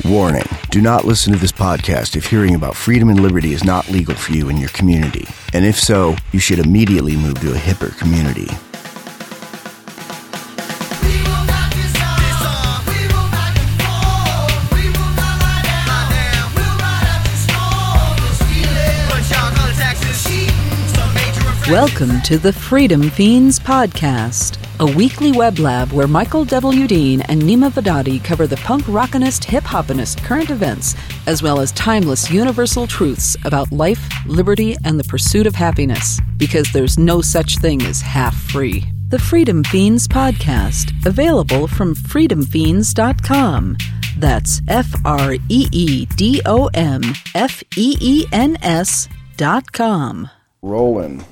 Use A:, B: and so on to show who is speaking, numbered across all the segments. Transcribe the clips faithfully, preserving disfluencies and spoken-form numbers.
A: Warning, do not listen to this podcast if hearing about freedom and liberty is not legal for you in your community. And if so, you should immediately move to a hipper community.
B: Welcome to the Freedom Fiends Podcast, a weekly web lab where Michael W. Dean and Nima Vadadi cover the punk rockinist, hip-hopinist current events, as well as timeless universal truths about life, liberty, and the pursuit of happiness, because there's no such thing as half-free. The Freedom Fiends Podcast, available from freedom fiends dot com. That's F R E E D O M F E E N S dot com.
A: Rolling.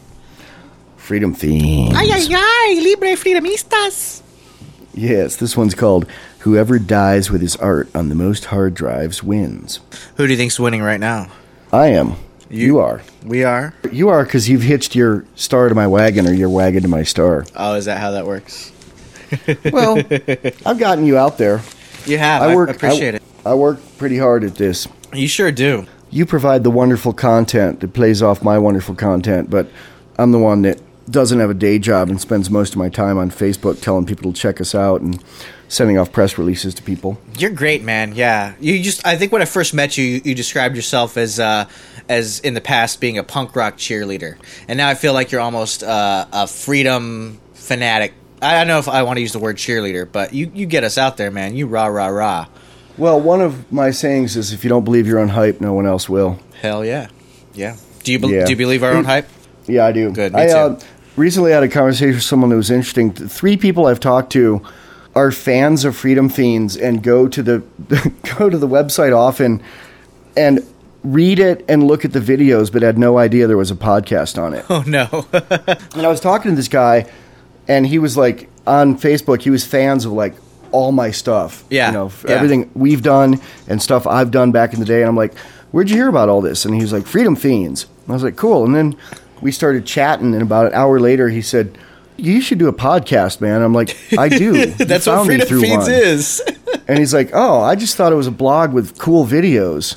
A: Freedom Fiends.
C: Ay, ay, ay, libre freedomistas.
A: Yes, this one's called Whoever Dies with His Art on the Most Hard Drives Wins.
C: Who do you think's winning right now?
A: I am. You, you are.
C: We are?
A: You are because you've hitched your star to my wagon or your wagon to my star.
C: Oh, is that how that works?
A: Well, I've gotten you out there.
C: You have. I, work, I appreciate
A: I,
C: it.
A: I work pretty hard at this.
C: You sure do.
A: You provide the wonderful content that plays off my wonderful content, but I'm the one that doesn't have a day job and spends most of my time on Facebook telling people to check us out and sending off press releases to people.
C: You're great, man. Yeah. You just I think when I first met you, you, you described yourself as uh, as in the past being a punk rock cheerleader. And now I feel like you're almost uh, a freedom fanatic. I don't know if I want to use the word cheerleader, but you, you get us out there, man. You rah rah rah.
A: Well, one of my sayings is if you don't believe your own hype, no one else will.
C: Hell yeah. Yeah. Do you be-
A: yeah.
C: do you believe our own hype?
A: Yeah, I do.
C: Good, me
A: I,
C: too.
A: Uh, recently had a conversation with someone that was interesting. Three people I've talked to are fans of Freedom Fiends and go to the go to the website often and read it and look at the videos, but had no idea there was a podcast on it.
C: Oh, no.
A: And I was talking to this guy, and he was like, on Facebook, he was fans of like all my stuff.
C: Yeah.
A: You know,
C: yeah.
A: everything we've done and stuff I've done back in the day. And I'm like, where'd you hear about all this? And he was like, Freedom Fiends. And I was like, cool. And then we started chatting, and about an hour later, he said, you should do a podcast, man. I'm like, I do.
C: That's what Freedom Fiends
A: one.
C: is.
A: And he's like, oh, I just thought it was a blog with cool videos.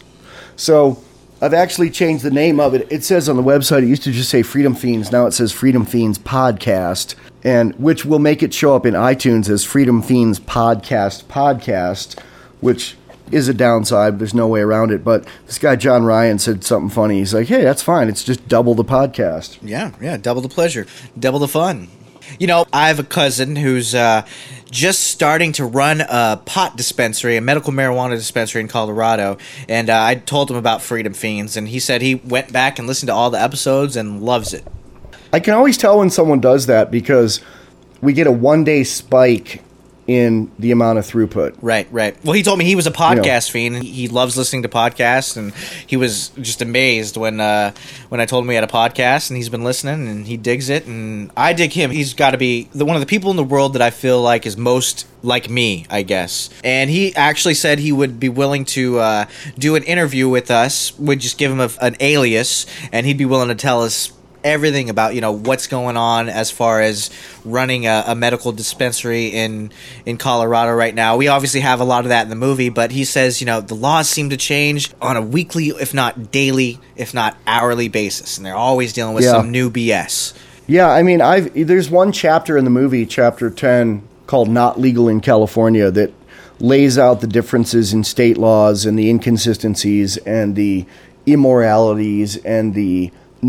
A: So I've actually changed the name of it. It says on the website, it used to just say Freedom Fiends. Now it says Freedom Fiends Podcast, and which will make it show up in iTunes as Freedom Fiends Podcast Podcast, which is a downside. There's no way around it. But this guy, John Ryan, said something funny. He's like, hey, that's fine. It's just double the podcast.
C: Yeah, yeah, double the pleasure, double the fun. You know, I have a cousin who's uh, just starting to run a pot dispensary, a medical marijuana dispensary in Colorado, and uh, I told him about Freedom Fiends, and he said he went back and listened to all the episodes and loves it.
A: I can always tell when someone does that because we get a one-day spike in the amount of throughput.
C: Right, right. Well, he told me he was a podcast
A: You know.
C: fiend, and he loves listening to podcasts, and he was just amazed when uh, when I told him he had a podcast, and he's been listening, and he digs it, and I dig him. He's got to be the, one of the people in the world that I feel like is most like me, I guess. And he actually said he would be willing to uh, do an interview with us. We'd just give him a, an alias, and he'd be willing to tell us everything about, you know, what's going on as far as running a, a medical dispensary in in Colorado right now. We obviously have a lot of that in the movie, but he says, you know, the laws seem to change on a weekly, if not daily, if not hourly basis, and they're always dealing with
A: Yeah.
C: some new B S.
A: Yeah, I mean, I've there's one chapter in the movie, chapter ten, called Not Legal in California, that lays out the differences in state laws and the inconsistencies and the immoralities and the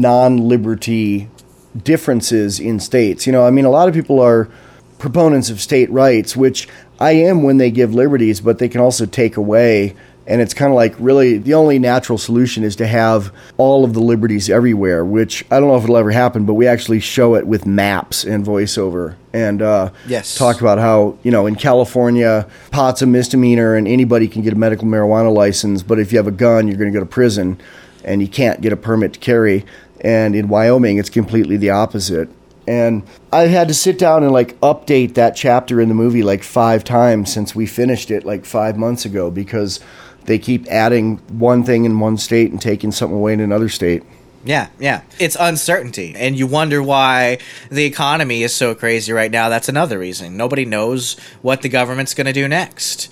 A: non-liberty differences in states. You know, I mean, a lot of people are proponents of state rights, which I am when they give liberties, but they can also take away. And it's kind of like, really, the only natural solution is to have all of the liberties everywhere, which I don't know if it'll ever happen, but we actually show it with maps and voiceover. And uh,
C: Yes.
A: talk about how, you know, in California, pot's a misdemeanor and anybody can get a medical marijuana license, but if you have a gun, you're going to go to prison and you can't get a permit to carry. And in Wyoming, it's completely the opposite. And I had to sit down and like update that chapter in the movie like five times since we finished it like five months ago because they keep adding one thing in one state and taking something away in another state.
C: Yeah, yeah. It's uncertainty. And you wonder why the economy is so crazy right now. That's another reason. Nobody knows what the government's going to do next.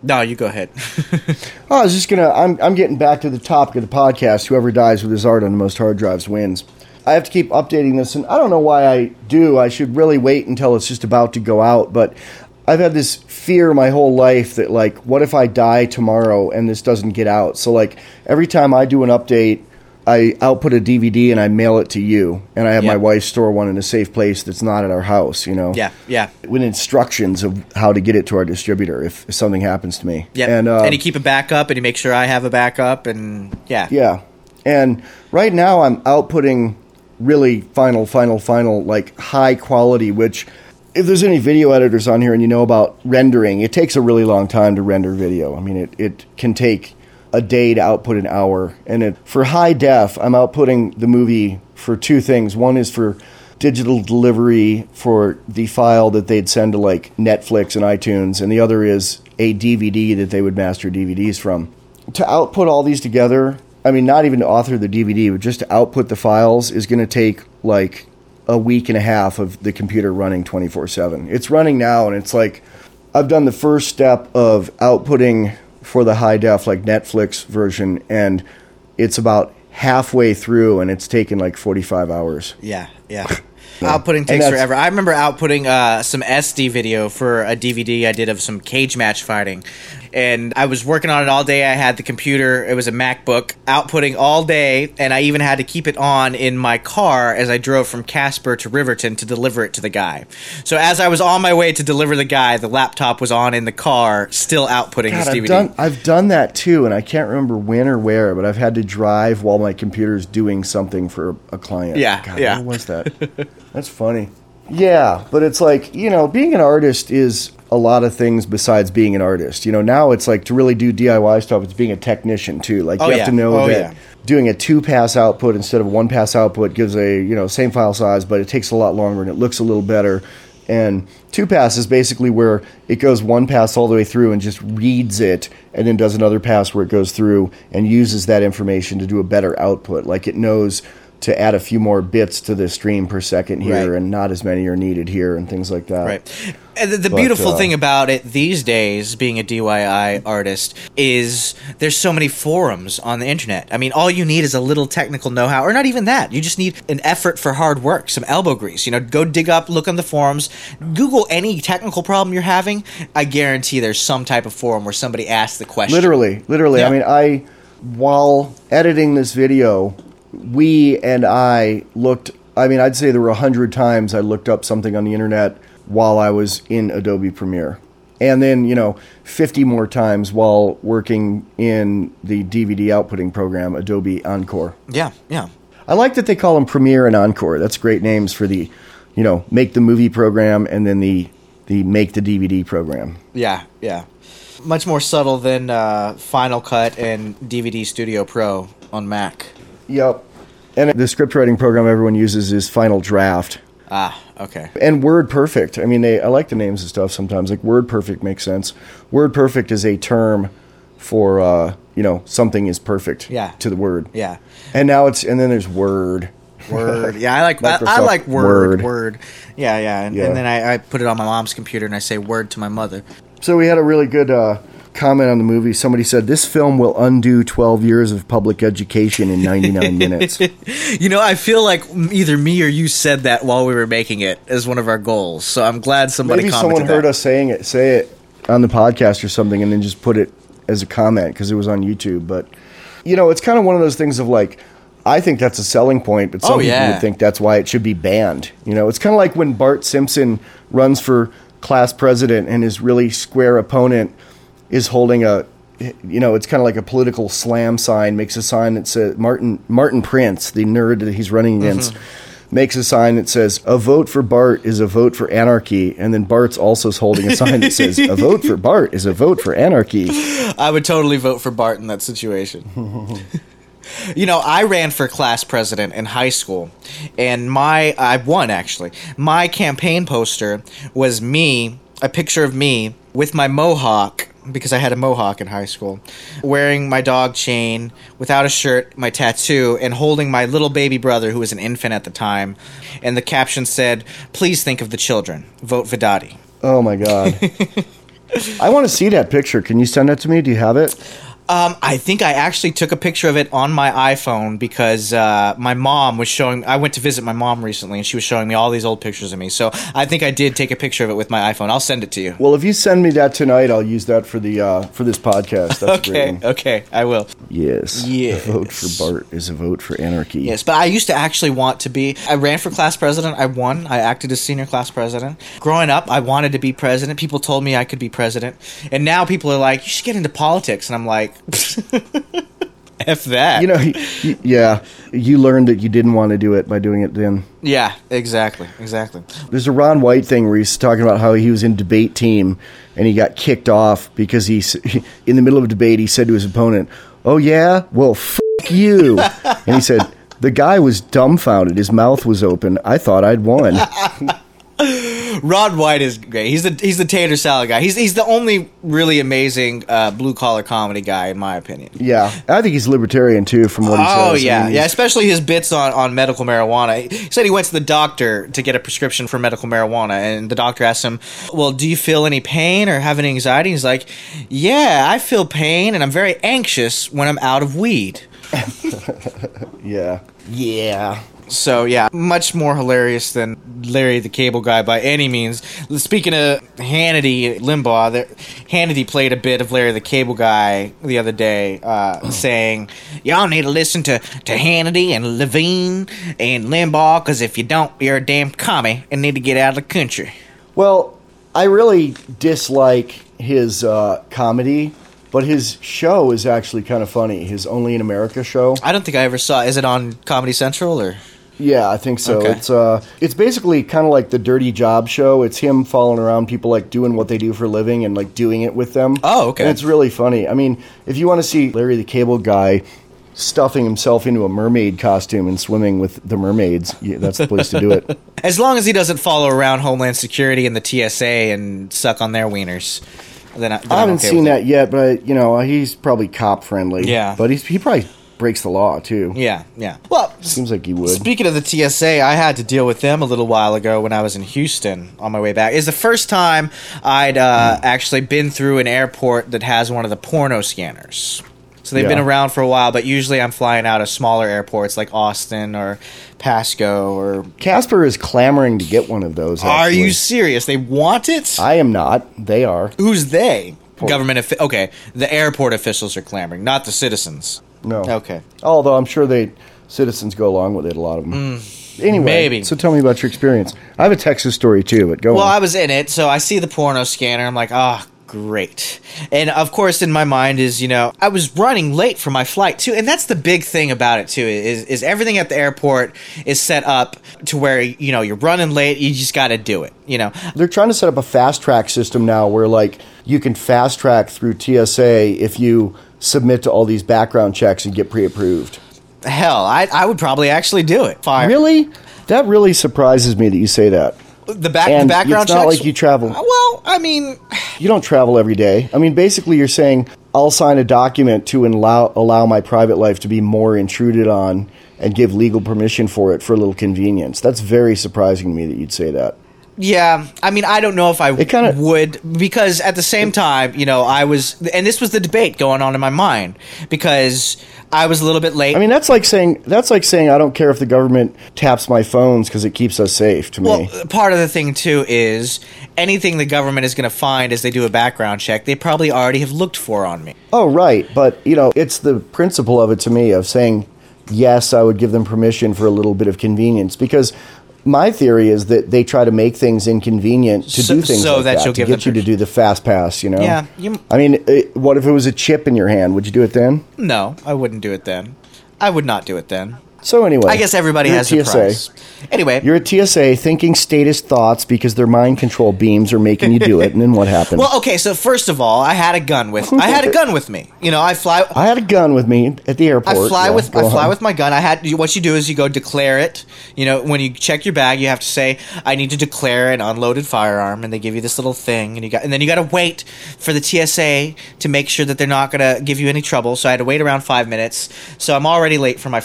C: No, you go ahead.
A: Oh, I was just gonna. I'm I'm getting back to the topic of the podcast. Whoever dies with his art on the most hard drives wins. I have to keep updating this, and I don't know why I do. I should really wait until it's just about to go out. But I've had this fear my whole life that, like, what if I die tomorrow and this doesn't get out? So, like, every time I do an update, I output a D V D and I mail it to you, and I have
C: Yep.
A: my wife store one in a safe place that's not at our house, you know?
C: Yeah, yeah.
A: With instructions of how to get it to our distributor if, if something happens to me.
C: Yeah,
A: and, uh,
C: and you keep a backup, and you make sure I have a backup, and yeah.
A: Yeah. And right now I'm outputting really final, final, final, like, high quality, which, if there's any video editors on here and you know about rendering, it takes a really long time to render video. I mean, it, it can take a day to output an hour. And it, for high def, I'm outputting the movie for two things. One is for digital delivery for the file that they'd send to, like, Netflix and iTunes, and the other is a D V D that they would master D V Ds from. To output all these together, I mean, not even to author the D V D, but just to output the files is going to take, like, a week and a half of the computer running twenty-four seven. It's running now, and it's like, I've done the first step of outputting for the high def, like, Netflix version, and it's about halfway through, and it's taken like forty-five hours.
C: Yeah, yeah. Outputting takes forever. I remember outputting uh, some S D video for a D V D I did of some cage match fighting. And I was working on it all day. I had the computer. It was a MacBook. Outputting all day. And I even had to keep it on in my car as I drove from Casper to Riverton to deliver it to the guy. So as I was on my way to deliver the guy, the laptop was on in the car, still outputting
A: God,
C: this
A: I've
C: D V D.
A: done, I've done that too, and I can't remember when or where, but I've had to drive while my computer's doing something for a client.
C: Yeah,
A: God,
C: yeah.
A: What was that? That's funny. Yeah, but it's like, you know, being an artist is a lot of things besides being an artist. You know, now it's like, to really do D I Y stuff, it's being a technician too. Like,
C: Oh,
A: you have
C: yeah.
A: to know
C: Oh,
A: that
C: yeah.
A: doing a two-pass output instead of one-pass output gives a, you know, same file size, but it takes a lot longer and it looks a little better. And two-pass is basically where it goes one pass all the way through and just reads it, and then does another pass where it goes through and uses that information to do a better output. Like, it knows to add a few more bits to the stream per second here,
C: Right.
A: and not as many are needed here, and things like that.
C: Right. And the, the
A: But,
C: beautiful
A: uh,
C: thing about it these days, being a D I Y artist, is there's so many forums on the internet. I mean, all you need is a little technical know-how, or not even that. You just need an effort for hard work, some elbow grease. You know, go dig up, look on the forums, Google any technical problem you're having. I guarantee there's some type of forum where somebody asks the question.
A: Literally, literally.
C: Yeah.
A: I mean, I, while editing this video, we and I looked, I mean, I'd say there were a hundred times I looked up something on the internet while I was in Adobe Premiere. And then, you know, fifty more times while working in the D V D outputting program, Adobe Encore.
C: Yeah, yeah.
A: I like that they call them Premiere and Encore. That's great names for the, you know, make the movie program and then the, the make the D V D program.
C: Yeah, yeah. Much more subtle than uh, Final Cut and D V D Studio Pro on Mac.
A: Yep. And the script writing program everyone uses is Final Draft.
C: Ah, okay.
A: And WordPerfect. I mean, they I like the names and stuff sometimes. Like, WordPerfect makes sense. WordPerfect is a term for, uh, you know, something is perfect
C: Yeah.
A: to the word.
C: Yeah.
A: And now it's, and then there's Word.
C: Word. Yeah, I like I, I
A: Microsoft
C: like Word.
A: Word.
C: Word. Yeah, yeah. And,
A: Yeah.
C: and then I, I put it on my mom's computer and I say Word to my mother.
A: So we had a really good uh, comment on the movie. Somebody said, this film will undo twelve years of public education in ninety-nine minutes.
C: You know, I feel like either me or you said that while we were making it as one of our goals. So I'm glad somebody
A: Maybe
C: commented
A: someone heard
C: that.
A: us saying it, say it on the podcast or something, and then just put it as a comment because it was on YouTube. But, you know, it's kind of one of those things of like, I think that's a selling point, but some
C: Oh,
A: people
C: yeah.
A: would think that's why it should be banned. You know, it's kind of like when Bart Simpson runs for class president and his really square opponent is holding a, you know, it's kind of like a political slam sign, makes a sign that says, Martin Martin Prince, the nerd that he's running against, mm-hmm. makes a sign that says, a vote for Bart is a vote for anarchy. And then Bart's also holding a sign that says, a vote for Bart is a vote for anarchy.
C: I would totally vote for Bart in that situation. You know, I ran for class president in high school, and my, I won actually. My campaign poster was me, a picture of me with my mohawk, because I had a mohawk in high school, wearing my dog chain, without a shirt, my tattoo, and holding my little baby brother, who was an infant at the time. And the caption said, "Please think of the children. Vote Vedati."
A: Oh my God. I want to see that picture. Can you send that to me? Do you have it?
C: Um, I think I actually took a picture of it on my iPhone because uh, my mom was showing. I went to visit my mom recently, and she was showing me all these old pictures of me. So I think I did take a picture of it with my iPhone. I'll send it to you.
A: Well, if you send me that tonight, I'll use that for the uh, for this podcast. That's
C: okay,
A: a great one.
C: okay, I will.
A: Yes.
C: Yes.
A: A vote for Bart is a vote for anarchy.
C: Yes, but I used to actually want to be. I ran for class president. I won. I acted as senior class president. Growing up, I wanted to be president. People told me I could be president, and now people are like, "You should get into politics," and I'm like. F that.
A: You know, y- y- yeah, you learned that you didn't want to do it by doing it then.
C: Yeah, exactly, exactly.
A: There's a Ron White thing where he's talking about how he was in debate team and he got kicked off because he, in the middle of a debate, he said to his opponent, "Oh yeah? Well, f*** you." And he said, the guy was dumbfounded. His mouth was open. I thought I'd won.
C: Ron White is great. He's the he's the tater salad guy. He's he's the only really amazing uh, blue collar comedy guy in my opinion.
A: Yeah, I think he's libertarian too, from what he says.
C: Oh yeah,
A: I mean,
C: yeah. Especially his bits on, on medical marijuana. He said he went to the doctor to get a prescription for medical marijuana, and the doctor asked him, "Well, do you feel any pain or have any anxiety?" He's like, "Yeah, I feel pain, and I'm very anxious when I'm out of weed."
A: Yeah. Yeah.
C: So yeah, much more hilarious than Larry the Cable Guy by any means. Speaking of Hannity, Limbaugh, there, Hannity played a bit of Larry the Cable Guy the other day, uh, saying, "Y'all need to listen to, to Hannity and Levine and Limbaugh, because if you don't, you're a damn commie and need to get out of the country."
A: Well, I really dislike his uh, comedy, but his show is actually kind of funny. His Only in America show.
C: I don't think I ever saw. Is it on Comedy Central or?
A: Yeah, I think so.
C: Okay.
A: It's uh, it's basically kind of like the Dirty Job show. It's him following around people, like doing what they do for a living and like doing it with them.
C: Oh, okay.
A: And it's really funny. I mean, if you want to see Larry the Cable Guy stuffing himself into a mermaid costume and swimming with the mermaids, yeah, that's the place to do it.
C: As long as he doesn't follow around Homeland Security and the T S A and suck on their wieners. Then I, then
A: I haven't
C: okay
A: seen
C: with
A: that yet, but you know, he's probably cop friendly.
C: Yeah.
A: But he's he probably breaks the law too.
C: Yeah, yeah. Well,
A: Seems like he would.
C: speaking of the T S A, I had to deal with them a little while ago when I was in Houston on my way back. It's the first time I'd uh,
A: Hmm.
C: actually been through an airport that has one of the porno scanners. So they've
A: Yeah.
C: been around for a while, but usually I'm flying out of smaller airports like Austin or Pasco or...
A: Casper is clamoring to get one of those.
C: Are
A: actually.
C: you serious? They want it?
A: I am not. They are.
C: Who's they? Government... Offi- okay, the airport officials are clamoring, not the citizens.
A: No.
C: Okay.
A: Although I'm sure they citizens go along with it, a lot of them. Anyway,
C: maybe.
A: So tell me about your experience. I have a Texas story too, but go
C: Well,
A: on.
C: I was in it, so I see the porno scanner. I'm like, ah, great. And of course, in my mind is, you know, I was running late for my flight too, and that's the big thing about it too. Is is everything at the airport is set up to where, you know, you're running late, you just got to do it. You know,
A: They're trying to set up a fast track system now where like you can fast track through T S A if you submit to all these background checks and get pre-approved.
C: hell, I I would probably actually do it. Fire.
A: Really? That really surprises me that you say that.
C: The back
A: And
C: the background
A: it's not
C: checks.
A: like you travel.
C: Well, I mean,
A: You don't travel every day. I mean, basically, you're saying I'll sign a document to allow allow my private life to be more intruded on and give legal permission for it for a little convenience. That's very surprising to me that you'd say that.
C: yeah, I mean, I don't know if I
A: It kinda-
C: would, because at the same time, you know, I was, and this was the debate going on in my mind, because I was a little bit late.
A: I mean, that's like saying that's like saying I don't care if the government taps my phones because it keeps us safe. To
C: well,
A: me,
C: part of the thing too is anything the government is going to find as they do a background check, they probably already have looked for on me.
A: oh right, but you know, it's the principle of it to me of saying yes, I would give them permission for a little bit of convenience because. My theory is that they try to make things inconvenient to
C: So-
A: do things
C: so
A: like
C: that
A: that,
C: you'll
A: to
C: give
A: get
C: them
A: you to do the fast pass. You know?
C: Yeah, you-
A: I mean, it, what if it was a chip in your hand? Would you do it then?
C: No, I wouldn't do it then. I would not do it then.
A: So anyway,
C: I guess everybody
A: you're
C: has
A: a
C: a
A: T S A.
C: price. Anyway,
A: You're a T S A thinking statist thoughts because their mind control beams are making you do it, and then what happened?
C: well, okay. So first of all, I had a gun with. I had a gun with me. You know, I fly.
A: I had a gun with me at the airport.
C: I fly
A: Yeah,
C: with
A: go
C: I fly
A: on.
C: with my gun. I had what you do is you go declare it. You know, when you check your bag, you have to say I need to declare an unloaded firearm, and they give you this little thing, and you got and then you got to wait for the T S A to make sure that they're not going to give you any trouble. So I had to wait around five minutes. So I'm already late for my flight.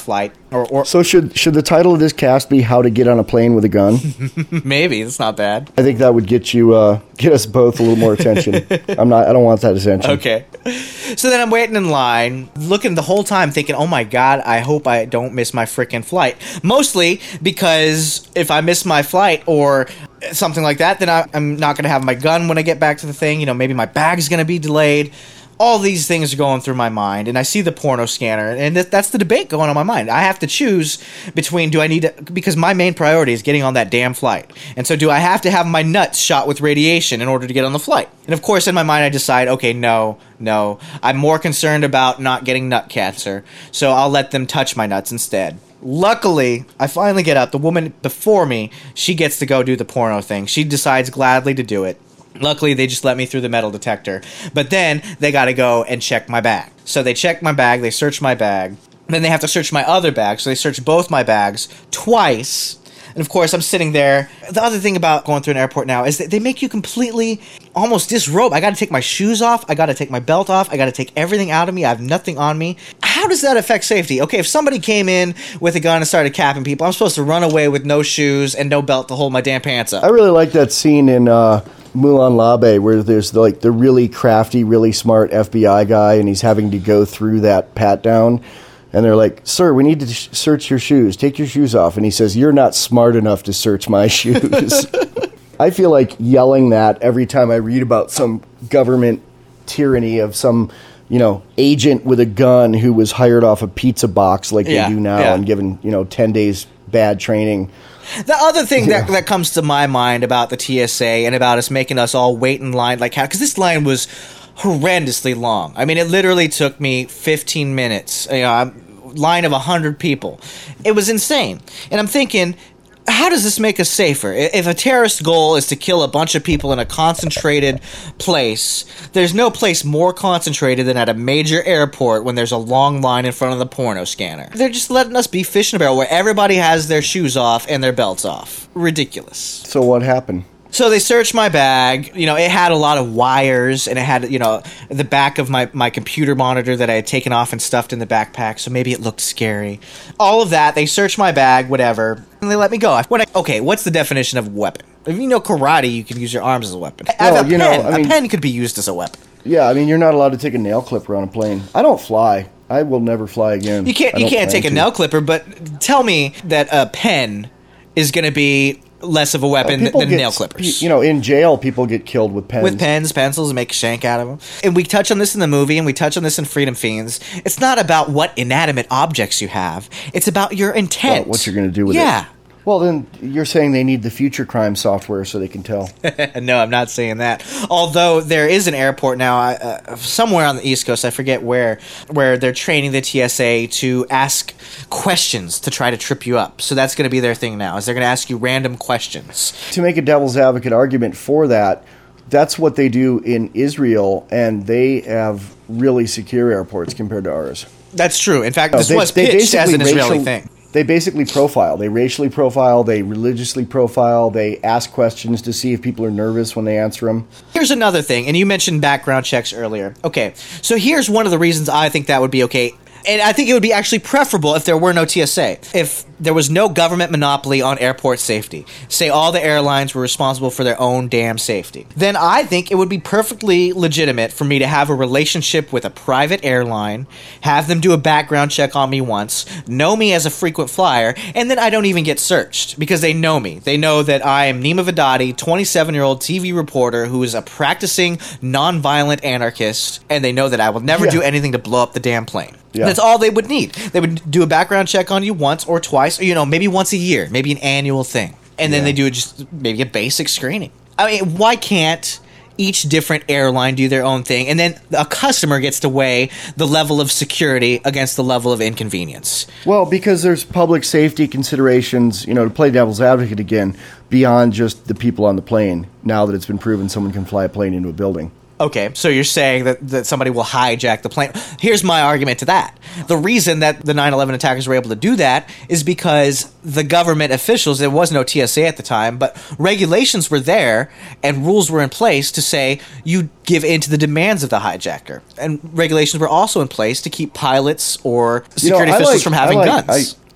C: Or, or
A: So should should the title of this cast be "How to Get on a Plane with a Gun"?
C: maybe it's not bad.
A: I think that would get you uh, get us both a little more attention. I'm not. I don't want that attention.
C: Okay. So then I'm waiting in line, looking the whole time, thinking, "Oh my god, I hope I don't miss my freaking flight." Mostly because if I miss my flight or something like that, then I, I'm not going to have my gun when I get back to the thing. You know, maybe my bag's going to be delayed. All these things are going through my mind, and I see the porno scanner, and th- that's the debate going on in my mind. I have to choose between do I need to, because my main priority is getting on that damn flight. And so do I have to have my nuts shot with radiation in order to get on the flight? And of course, in my mind, I decide, okay, no, no. I'm more concerned about not getting nut cancer, so I'll let them touch my nuts instead. Luckily, I finally get up. The woman before me, she gets to go do the porno thing. She decides gladly to do it. Luckily, they just let me through the metal detector. But then they got to go and check my bag. So they check my bag, they search my bag. Then they have to search my other bag. So they search both my bags twice. And of course, I'm sitting there. The other thing about going through an airport now is that they make you completely almost disrobe. I got to take my shoes off. I got to take my belt off. I got to take everything out of me. I have nothing on me. How does that affect safety? Okay, if somebody came in with a gun and started capping people, I'm supposed to run away with no shoes and no belt to hold my damn pants up.
A: I really like that scene in uh, Mulan Labe where there's the, like the really crafty, really smart F B I guy, and he's having to go through that pat down. And they're like, "Sir, we need to sh- search your shoes. Take your shoes off." And he says, "You're not smart enough to search my shoes." I feel like yelling that every time I read about some government tyranny of some, you know, agent with a gun who was hired off a pizza box like
C: Yeah,
A: they do now
C: yeah.
A: and given, you know, ten days bad training.
C: The other thing that, that comes to my mind about the T S A and about us making us all wait in line, like how, because this line was horrendously long. I mean, it literally took me fifteen minutes, you know, a line of one hundred people. It was insane. And I'm thinking, how does this make us safer? If a terrorist goal is to kill a bunch of people in a concentrated place, there's no place more concentrated than at a major airport when there's a long line in front of the porno scanner. They're just letting us be fish in a barrel where everybody has their shoes off and their belts off. Ridiculous.
A: So what happened?
C: So they searched my bag. You know, it had a lot of wires, and it had, you know, the back of my, my computer monitor that I had taken off and stuffed in the backpack, so maybe it looked scary. All of that. They searched my bag, whatever, and they let me go. When I, okay, what's the definition of weapon? If you know karate, you can use your arms as a weapon.
A: Well,
C: a
A: you
C: pen,
A: know, I mean-
C: a pen could be used as a weapon.
A: Yeah, I mean, you're not allowed to take a nail clipper on a plane. I don't fly. I will never fly again.
C: You can't
A: I
C: you
A: don't
C: can't
A: plan
C: take a
A: to.
C: nail clipper, but tell me that a pen is going to be less of a weapon
A: People
C: than
A: get-
C: nail clippers.
A: You know, in jail, people get killed with pens.
C: With pens, pencils, and make a shank out of them. And we touch on this in the movie, and we touch on this in Freedom Fiends. It's not about what inanimate objects you have. It's about your intent.
A: About what you're going to do with
C: yeah.
A: it. Well, then you're saying they need the future crime software so they can tell.
C: No, I'm not saying that. Although there is an airport now, uh, somewhere on the East Coast, I forget where, where they're training the T S A to ask questions to try to trip you up. So that's going to be their thing now, is they're going to ask you random questions.
A: To make a devil's advocate argument for that, that's what they do in Israel, and they have really secure airports compared to ours.
C: That's true. In fact,
A: No,
C: this
A: they-
C: was
A: they
C: pitched as an
A: basically
C: Israeli
A: racial-
C: thing.
A: They basically profile. They racially profile. They religiously profile. They ask questions to see if people are nervous when they answer them.
C: Here's another thing, and you mentioned background checks earlier. Okay, so here's one of the reasons I think that would be okay. And I think it would be actually preferable if there were no T S A. If there was no government monopoly on airport safety. Say all the airlines were responsible for their own damn safety. Then I think it would be perfectly legitimate for me to have a relationship with a private airline, have them do a background check on me once, know me as a frequent flyer, and then I don't even get searched because they know me. They know that I am Nima Vadadi, twenty-seven-year-old T V reporter who is a practicing nonviolent anarchist, and they know that I will never
A: Yeah.
C: do anything to blow up the damn plane.
A: Yeah.
C: That's all they would need. They would do a background check on you once or twice, or, you know, maybe once a year, maybe an annual thing. And then
A: Yeah.
C: they do just maybe a basic screening. I mean, why can't each different airline do their own thing, and then a customer gets to weigh the level of security against the level of inconvenience?
A: Well, because there's public safety considerations, you know, to play devil's advocate again, beyond just the people on the plane, now that it's been proven someone can fly a plane into a building.
C: Okay, so you're saying that, that somebody will hijack the plane. Here's my argument to that. The reason that the nine eleven attackers were able to do that is because the government officials, there was no T S A at the time, but regulations were there and rules were in place to say you give in to the demands of the hijacker. And regulations were also in place to keep pilots or security
A: You know, I
C: officials
A: like-
C: from
A: I
C: having
A: like-
C: guns.
A: I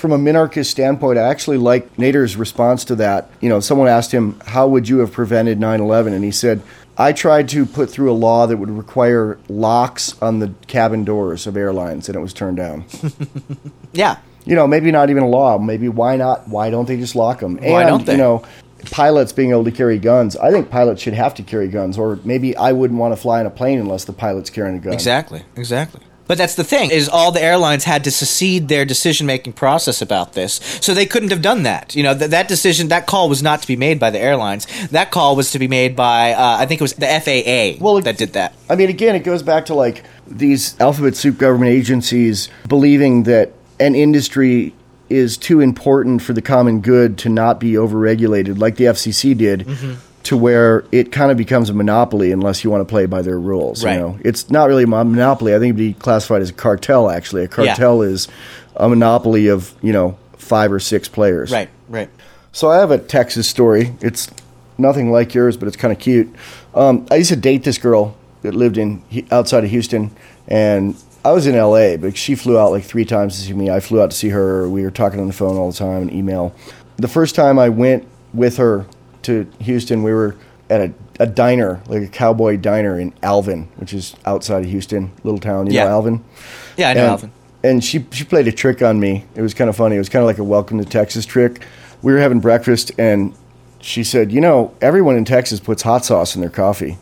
A: from a minarchist standpoint, I actually like Nader's response to that. You know, someone asked him, how would you have prevented nine eleven? And he said, I tried to put through a law that would require locks on the cabin doors of airlines, and it was turned down.
C: Yeah.
A: You know, maybe not even a law. Maybe why not? Why don't they just lock them?
C: Why
A: and,
C: don't they?
A: You know, pilots being able to carry guns. I think pilots should have to carry guns, or maybe I wouldn't want to fly in a plane unless the pilot's carrying a gun.
C: Exactly, exactly. But that's the thing, is all the airlines had to secede their decision-making process about this, so they couldn't have done that. You know, th- that decision, that call was not to be made by the airlines. That call was to be made by, uh, I think it was the F A A
A: well,
C: that did that.
A: I mean, again, it goes back to, like, these alphabet soup government agencies believing that an industry is too important for the common good to not be overregulated, like the F C C did, mm-hmm. to where it kind of becomes a monopoly unless you want to play by their rules.
C: Right.
A: You know, it's not really a monopoly. I think it'd be classified as a cartel. Actually, a cartel yeah. is a monopoly of, you know, five or six players.
C: Right. Right.
A: So I have a Texas story. It's nothing like yours, but it's kind of cute. Um, I used to date this girl that lived in outside of Houston, and I was in L A, but she flew out like three times to see me. I flew out to see her. We were talking on the phone all the time and email. The first time I went with her to Houston, we were at a, a diner, like a cowboy diner in Alvin, which is outside of Houston, little town. You
C: yeah.
A: know Alvin?
C: Yeah, I know
A: and,
C: Alvin.
A: And she she played a trick on me. It was kind of funny. It was kind of like a welcome to Texas trick. We were having breakfast, and she said, you know, everyone in Texas puts hot sauce in their coffee.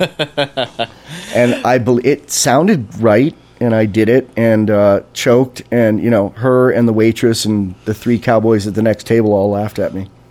A: And I be- it sounded right. And I did it and uh, choked, and, you know, her and the waitress and the three cowboys at the next table all laughed at me.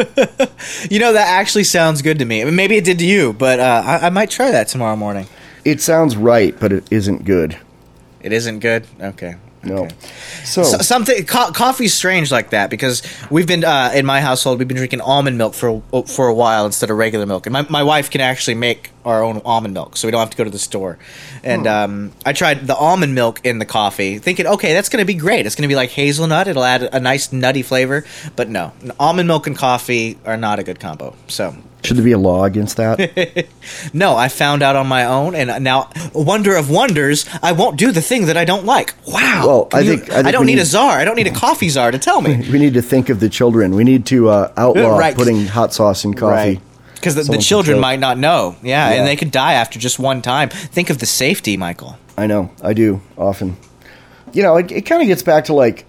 C: You know, that actually sounds good to me. I mean, maybe it did to you, but uh, I-, I might try that tomorrow morning.
A: It sounds right, but it isn't good.
C: It isn't good? Okay.
A: No.
C: Okay.
A: So,
C: so something co- coffee's strange like that, because we've been uh, in my household we've been drinking almond milk for for a while instead of regular milk, and my my wife can actually make our own almond milk, so we don't have to go to the store. And hmm. um, I tried the almond milk in the coffee, thinking, okay, that's going to be great. It's going to be like hazelnut. It'll add a nice nutty flavor. But no, almond milk and coffee are not a good combo. So.
A: Should there be a law against that?
C: No, I found out on my own, and now, wonder of wonders, I won't do the thing that I don't like. Wow.
A: Well, I
C: you,
A: think, I think
C: I don't need,
A: need
C: a czar. I don't need a coffee czar to tell me.
A: We need to think of the children. We need to uh, outlaw
C: right.
A: putting hot sauce in coffee.
C: Right. Because the, the children might not know. Yeah, yeah, and they could die after just one time. Think of the safety, Michael.
A: I know. I do, often. You know, it, it kind of gets back to, like,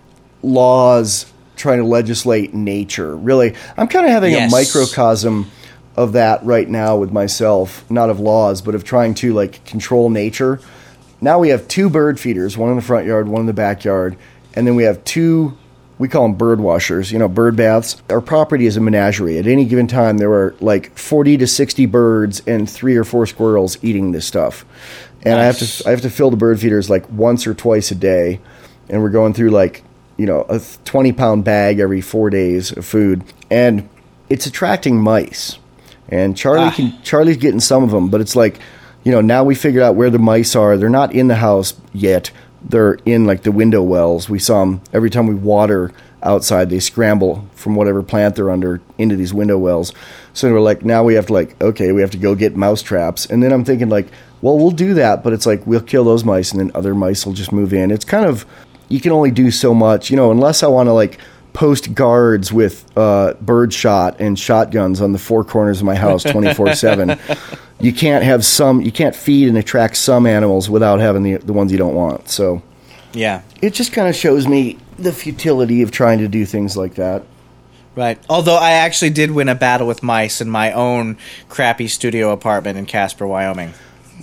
A: laws trying to legislate nature. Really, I'm kind of having yes. a microcosm of that right now with myself, not of laws, but of trying to, like, control nature. Now we have two bird feeders, one in the front yard, one in the backyard, and then we have two, we call them bird washers, you know, bird baths. Our property is a menagerie. At any given time, there are like forty to sixty birds and three or four squirrels eating this stuff. And nice. I have to I have to fill the bird feeders like once or twice a day, and we're going through like, you know, a twenty-pound bag every four days of food, and it's attracting mice. And Charlie ah. can Charlie's getting some of them, but it's like, you know, now we figured out where the mice are. They're not in the house yet. They're in like the window wells. We saw them every time we water outside. They scramble from whatever plant they're under into these window wells. So we're like, now we have to like, okay, we have to go get mouse traps. And then I'm thinking like, well, we'll do that, but it's like we'll kill those mice and then other mice will just move in. It's kind of, you can only do so much, you know, unless I want to like post guards with uh, bird shot and shotguns on the four corners of my house twenty-four seven. You can't have some, you can't feed and attract some animals without having the the ones you don't want. So
C: yeah,
A: it just kind of shows me the futility of trying to do things like that.
C: Right. Although I actually did win a battle with mice in my own crappy studio apartment in Casper, Wyoming.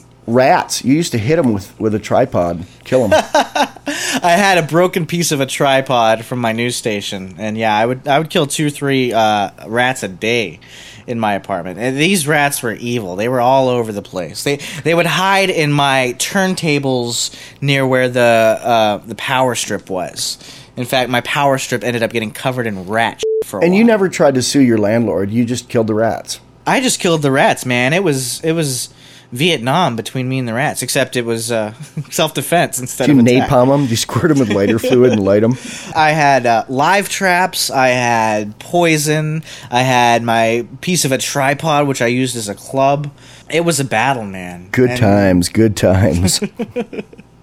A: Rats. You used to hit them with, with a tripod. Kill them.
C: I had a broken piece of a tripod from my news station, and yeah, I would I would kill two or three uh, rats a day in my apartment. And these rats were evil. They were all over the place. They they would hide in my turntables near where the uh, the power strip was. In fact, my power strip ended up getting covered in rat shit for a
A: And
C: while.
A: you never tried to sue your landlord. You just killed the rats.
C: I just killed the rats, man. It was it was Vietnam between me and the rats, except it was uh, self-defense instead
A: Did
C: of
A: you
C: attack.
A: napalm them? Did you squirt them with lighter fluid and light them?
C: I had uh, live traps. I had poison. I had my piece of a tripod, which I used as a club. It was a battle, man.
A: Good
C: and
A: times, good times.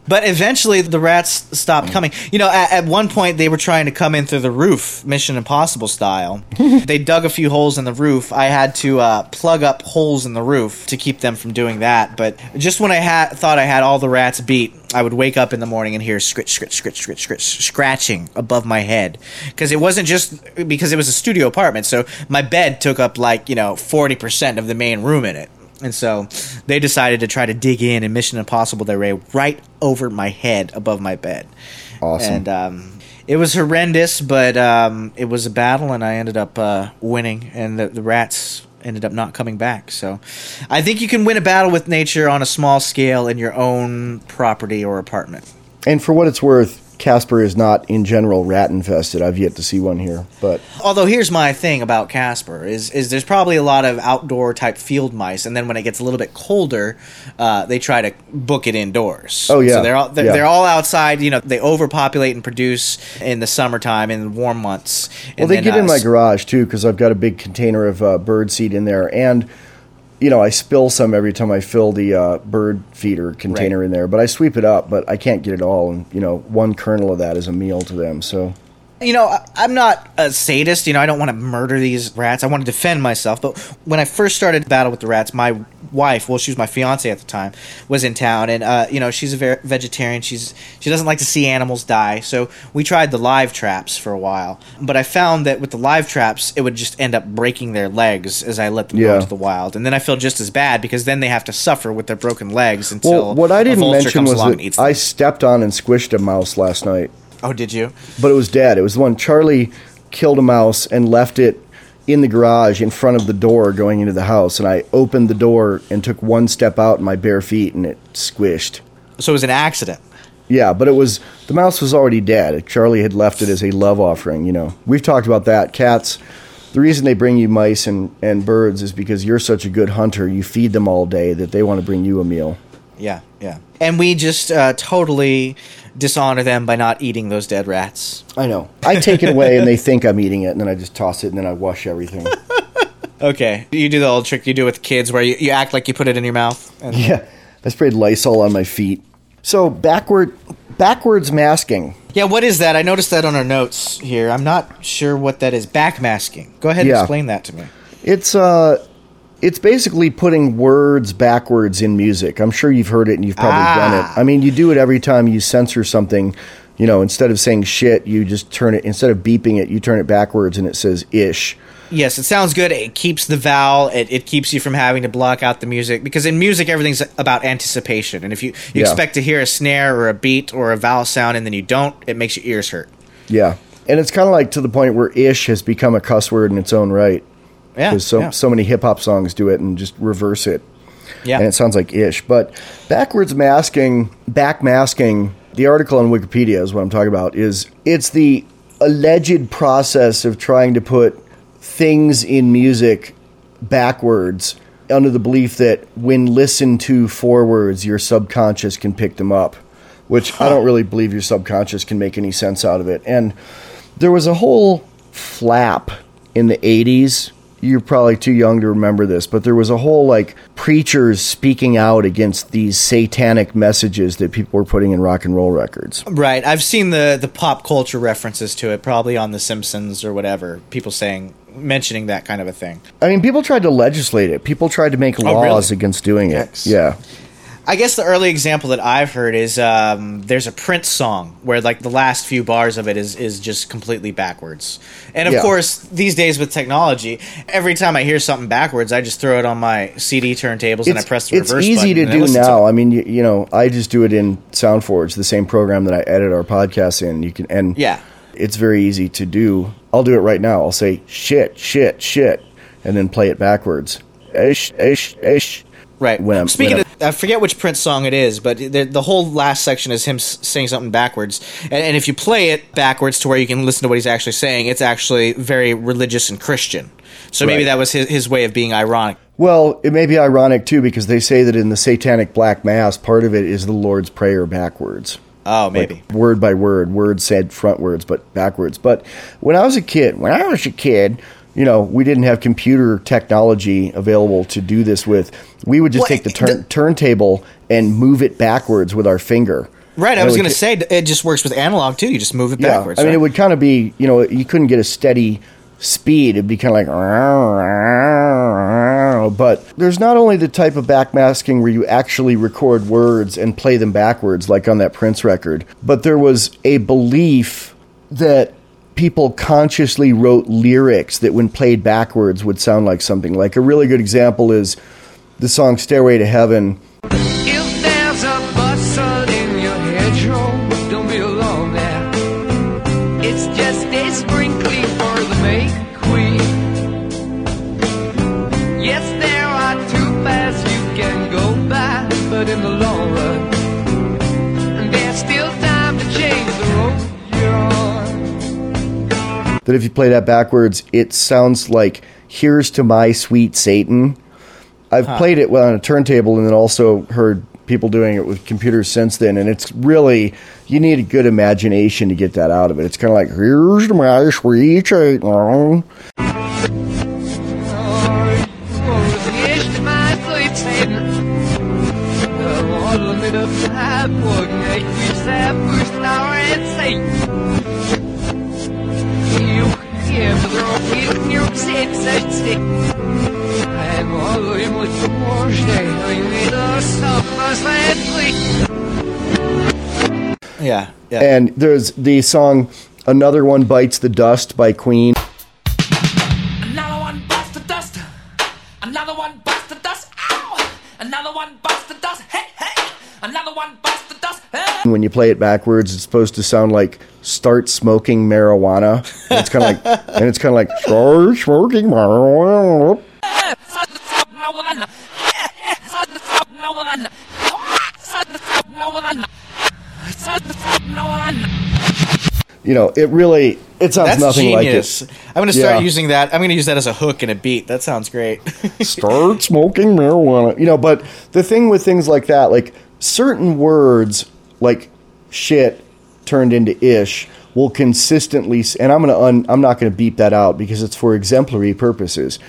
C: But eventually the rats stopped coming. You know, at, at one point they were trying to come in through the roof, Mission Impossible style. They dug a few holes in the roof. I had to uh, plug up holes in the roof to keep them from doing that. But just when I had thought I had all the rats beat, I would wake up in the morning and hear scritch, scritch, scritch, scritch, scritch, scratching above my head. Because it wasn't just because it was a studio apartment. So my bed took up like, you know, forty percent of the main room in it. And so they decided to try to dig in, and Mission Impossible, they were right over my head above my bed.
A: Awesome.
C: And um, it was horrendous, but um, it was a battle, and I ended up uh, winning, and the, the rats ended up not coming back. So I think you can win a battle with nature on a small scale in your own property or apartment.
A: And for what it's worth, Casper is not, in general, rat infested. I've yet to see one here. But
C: although here's my thing about Casper is is there's probably a lot of outdoor type field mice, and then when it gets a little bit colder, uh, they try to book it indoors.
A: Oh yeah,
C: so they're all they're,
A: yeah.
C: they're all outside. You know, they overpopulate and produce in the summertime in warm months.
A: Well, they get uh, in my garage too because I've got a big container of uh, bird seed in there, and you know, I spill some every time I fill the uh, bird feeder container
C: right.
A: in there, but I sweep it up, but I can't get it all, and, you know, one kernel of that is a meal to them, so...
C: You know, I'm not a sadist. You know, I don't want to murder these rats. I want to defend myself. But when I first started to battle with the rats, my wife, well, she was my fiance at the time, was in town. And, uh, you know, she's a ver- vegetarian. She's She doesn't like to see animals die. So we tried the live traps for a while. But I found that with the live traps, it would just end up breaking their legs as I let them
A: yeah.
C: go into the wild. And then I feel just as bad because then they have to suffer with their broken legs until
A: well, what I didn't
C: a vulture
A: mention
C: comes
A: was
C: along
A: that
C: and eats them.
A: I stepped on and squished a mouse last night.
C: Oh, did you?
A: But it was dead. It was the one Charlie killed a mouse and left it in the garage in front of the door going into the house. And I opened the door and took one step out in my bare feet, and it squished.
C: So it was an accident.
A: Yeah, but it was the mouse was already dead. Charlie had left it as a love offering, you know. We've talked about that. Cats, the reason they bring you mice and, and birds is because you're such a good hunter. You feed them all day that they want to bring you a meal.
C: Yeah, yeah. And we just uh, totally dishonor them by not eating those dead rats.
A: I know. I take it away and they think I'm eating it, and then I just toss it and then I wash everything.
C: Okay. You do the old trick you do with kids where you, you act like you put it in your mouth. And
A: yeah. I sprayed Lysol on my feet. So backward, backwards masking.
C: Yeah, what is that? I noticed that on our notes here. I'm not sure what that is. Backmasking. Go ahead and
A: yeah.
C: explain that to me.
A: It's uh, it's basically putting words backwards in music. I'm sure you've heard it and you've probably
C: ah.
A: done it. I mean, you do it every time you censor something. You know, instead of saying shit, you just turn it, instead of beeping it, you turn it backwards and it says ish.
C: Yes, it sounds good. It keeps the vowel. It, it keeps you from having to block out the music. Because in music, everything's about anticipation. And if you, you
A: yeah.
C: expect to hear a snare or a beat or a vowel sound and then you don't, it makes your ears hurt.
A: Yeah. And it's kind of like to the point where ish has become a cuss word in its own right.
C: Yeah.
A: Because so,
C: yeah.
A: so many hip-hop songs do it and just reverse it.
C: Yeah.
A: And it sounds like ish. But backwards masking, back masking, the article on Wikipedia is what I'm talking about, is it's the alleged process of trying to put things in music backwards under the belief that when listened to forwards, your subconscious can pick them up, which huh. I don't really believe your subconscious can make any sense out of it. And there was a whole flap in the eighties. You're probably too young to remember this, but there was a whole, like, preachers speaking out against these satanic messages that people were putting in rock and roll records.
C: Right. I've seen the, the pop culture references to it, probably on The Simpsons or whatever, people saying, mentioning that kind of a thing.
A: I mean, people tried to legislate it. People tried to make laws
C: oh, really?
A: against doing it.
C: Yikes.
A: Yeah.
C: I guess the early example that I've heard is um, there's a Prince song where like the last few bars of it is, is just completely backwards. And of
A: yeah.
C: course, these days with technology, every time I hear something backwards, I just throw it on my C D turntables it's, and I press the reverse button.
A: It's easy to do now.
C: To
A: I mean, you, you know, I just do it in SoundForge, the same program that I edit our podcast in. You can and
C: yeah.
A: it's very easy to do. I'll do it right now. I'll say shit, shit, shit, and then play it backwards. Ish, ish, ish.
C: Right.
A: When I'm,
C: Speaking
A: when
C: of, I forget which Prince song it is, but the, the whole last section is him saying something backwards. And, and if you play it backwards to where you can listen to what he's actually saying, it's actually very religious and Christian. So maybe
A: right.
C: that was his, his way of being ironic.
A: Well, it may be ironic, too, because they say that in the Satanic Black Mass, part of it is the Lord's Prayer backwards.
C: Oh, maybe.
A: Like word by word, words said frontwards, but backwards. But when I was a kid, when I was a kid... You know, we didn't have computer technology available to do this with. We would just
C: well,
A: take the, tur-
C: the
A: turntable and move it backwards with our finger.
C: Right, I
A: And
C: was
A: it
C: going
A: would
C: to say, it just works with analog, too. You just move it
A: Yeah,
C: backwards.
A: I mean,
C: right?
A: it would kind of be, you know, you couldn't get a steady speed. It'd be kind of like, but there's not only the type of backmasking where you actually record words and play them backwards, like on that Prince record, but there was a belief that people consciously wrote lyrics that when played backwards would sound like something. Like a really good example is the song Stairway to Heaven.
D: If there's a bustle in your hedgerow, don't be alone there. It's just a sprinkling for the May Queen. Yes, there are two paths you can go by, but in the long run, there's still time to change the road you're on.
A: That if you play that backwards, it sounds like Here's to My Sweet Satan. I've huh. played it on a turntable and then also heard people doing it with computers since then, and it's really, you need a good imagination to get that out of it. It's kind of like, here's to my sweet Satan.
C: Yeah, yeah.
A: And there's the song Another One Bites the Dust by Queen.
D: Another one bites the dust. Another one bites the dust. Ow! Another one bites the dust. Hey, hey! Another one bites the dust. Hey!
A: When you play it backwards, it's supposed to sound like start smoking marijuana. And it's kind of like, and it's kind of like start smoking marijuana. You know, it really, it sounds
C: That's
A: nothing
C: genius.
A: like it.
C: I'm going to start
A: Yeah.
C: using that. I'm going to use that as a hook in a beat. That sounds great.
A: Start smoking marijuana. You know, but the thing with things like that, like certain words, like shit turned into ish, will consistently, and I'm going to, un, I'm not going to beep that out because it's for exemplary purposes.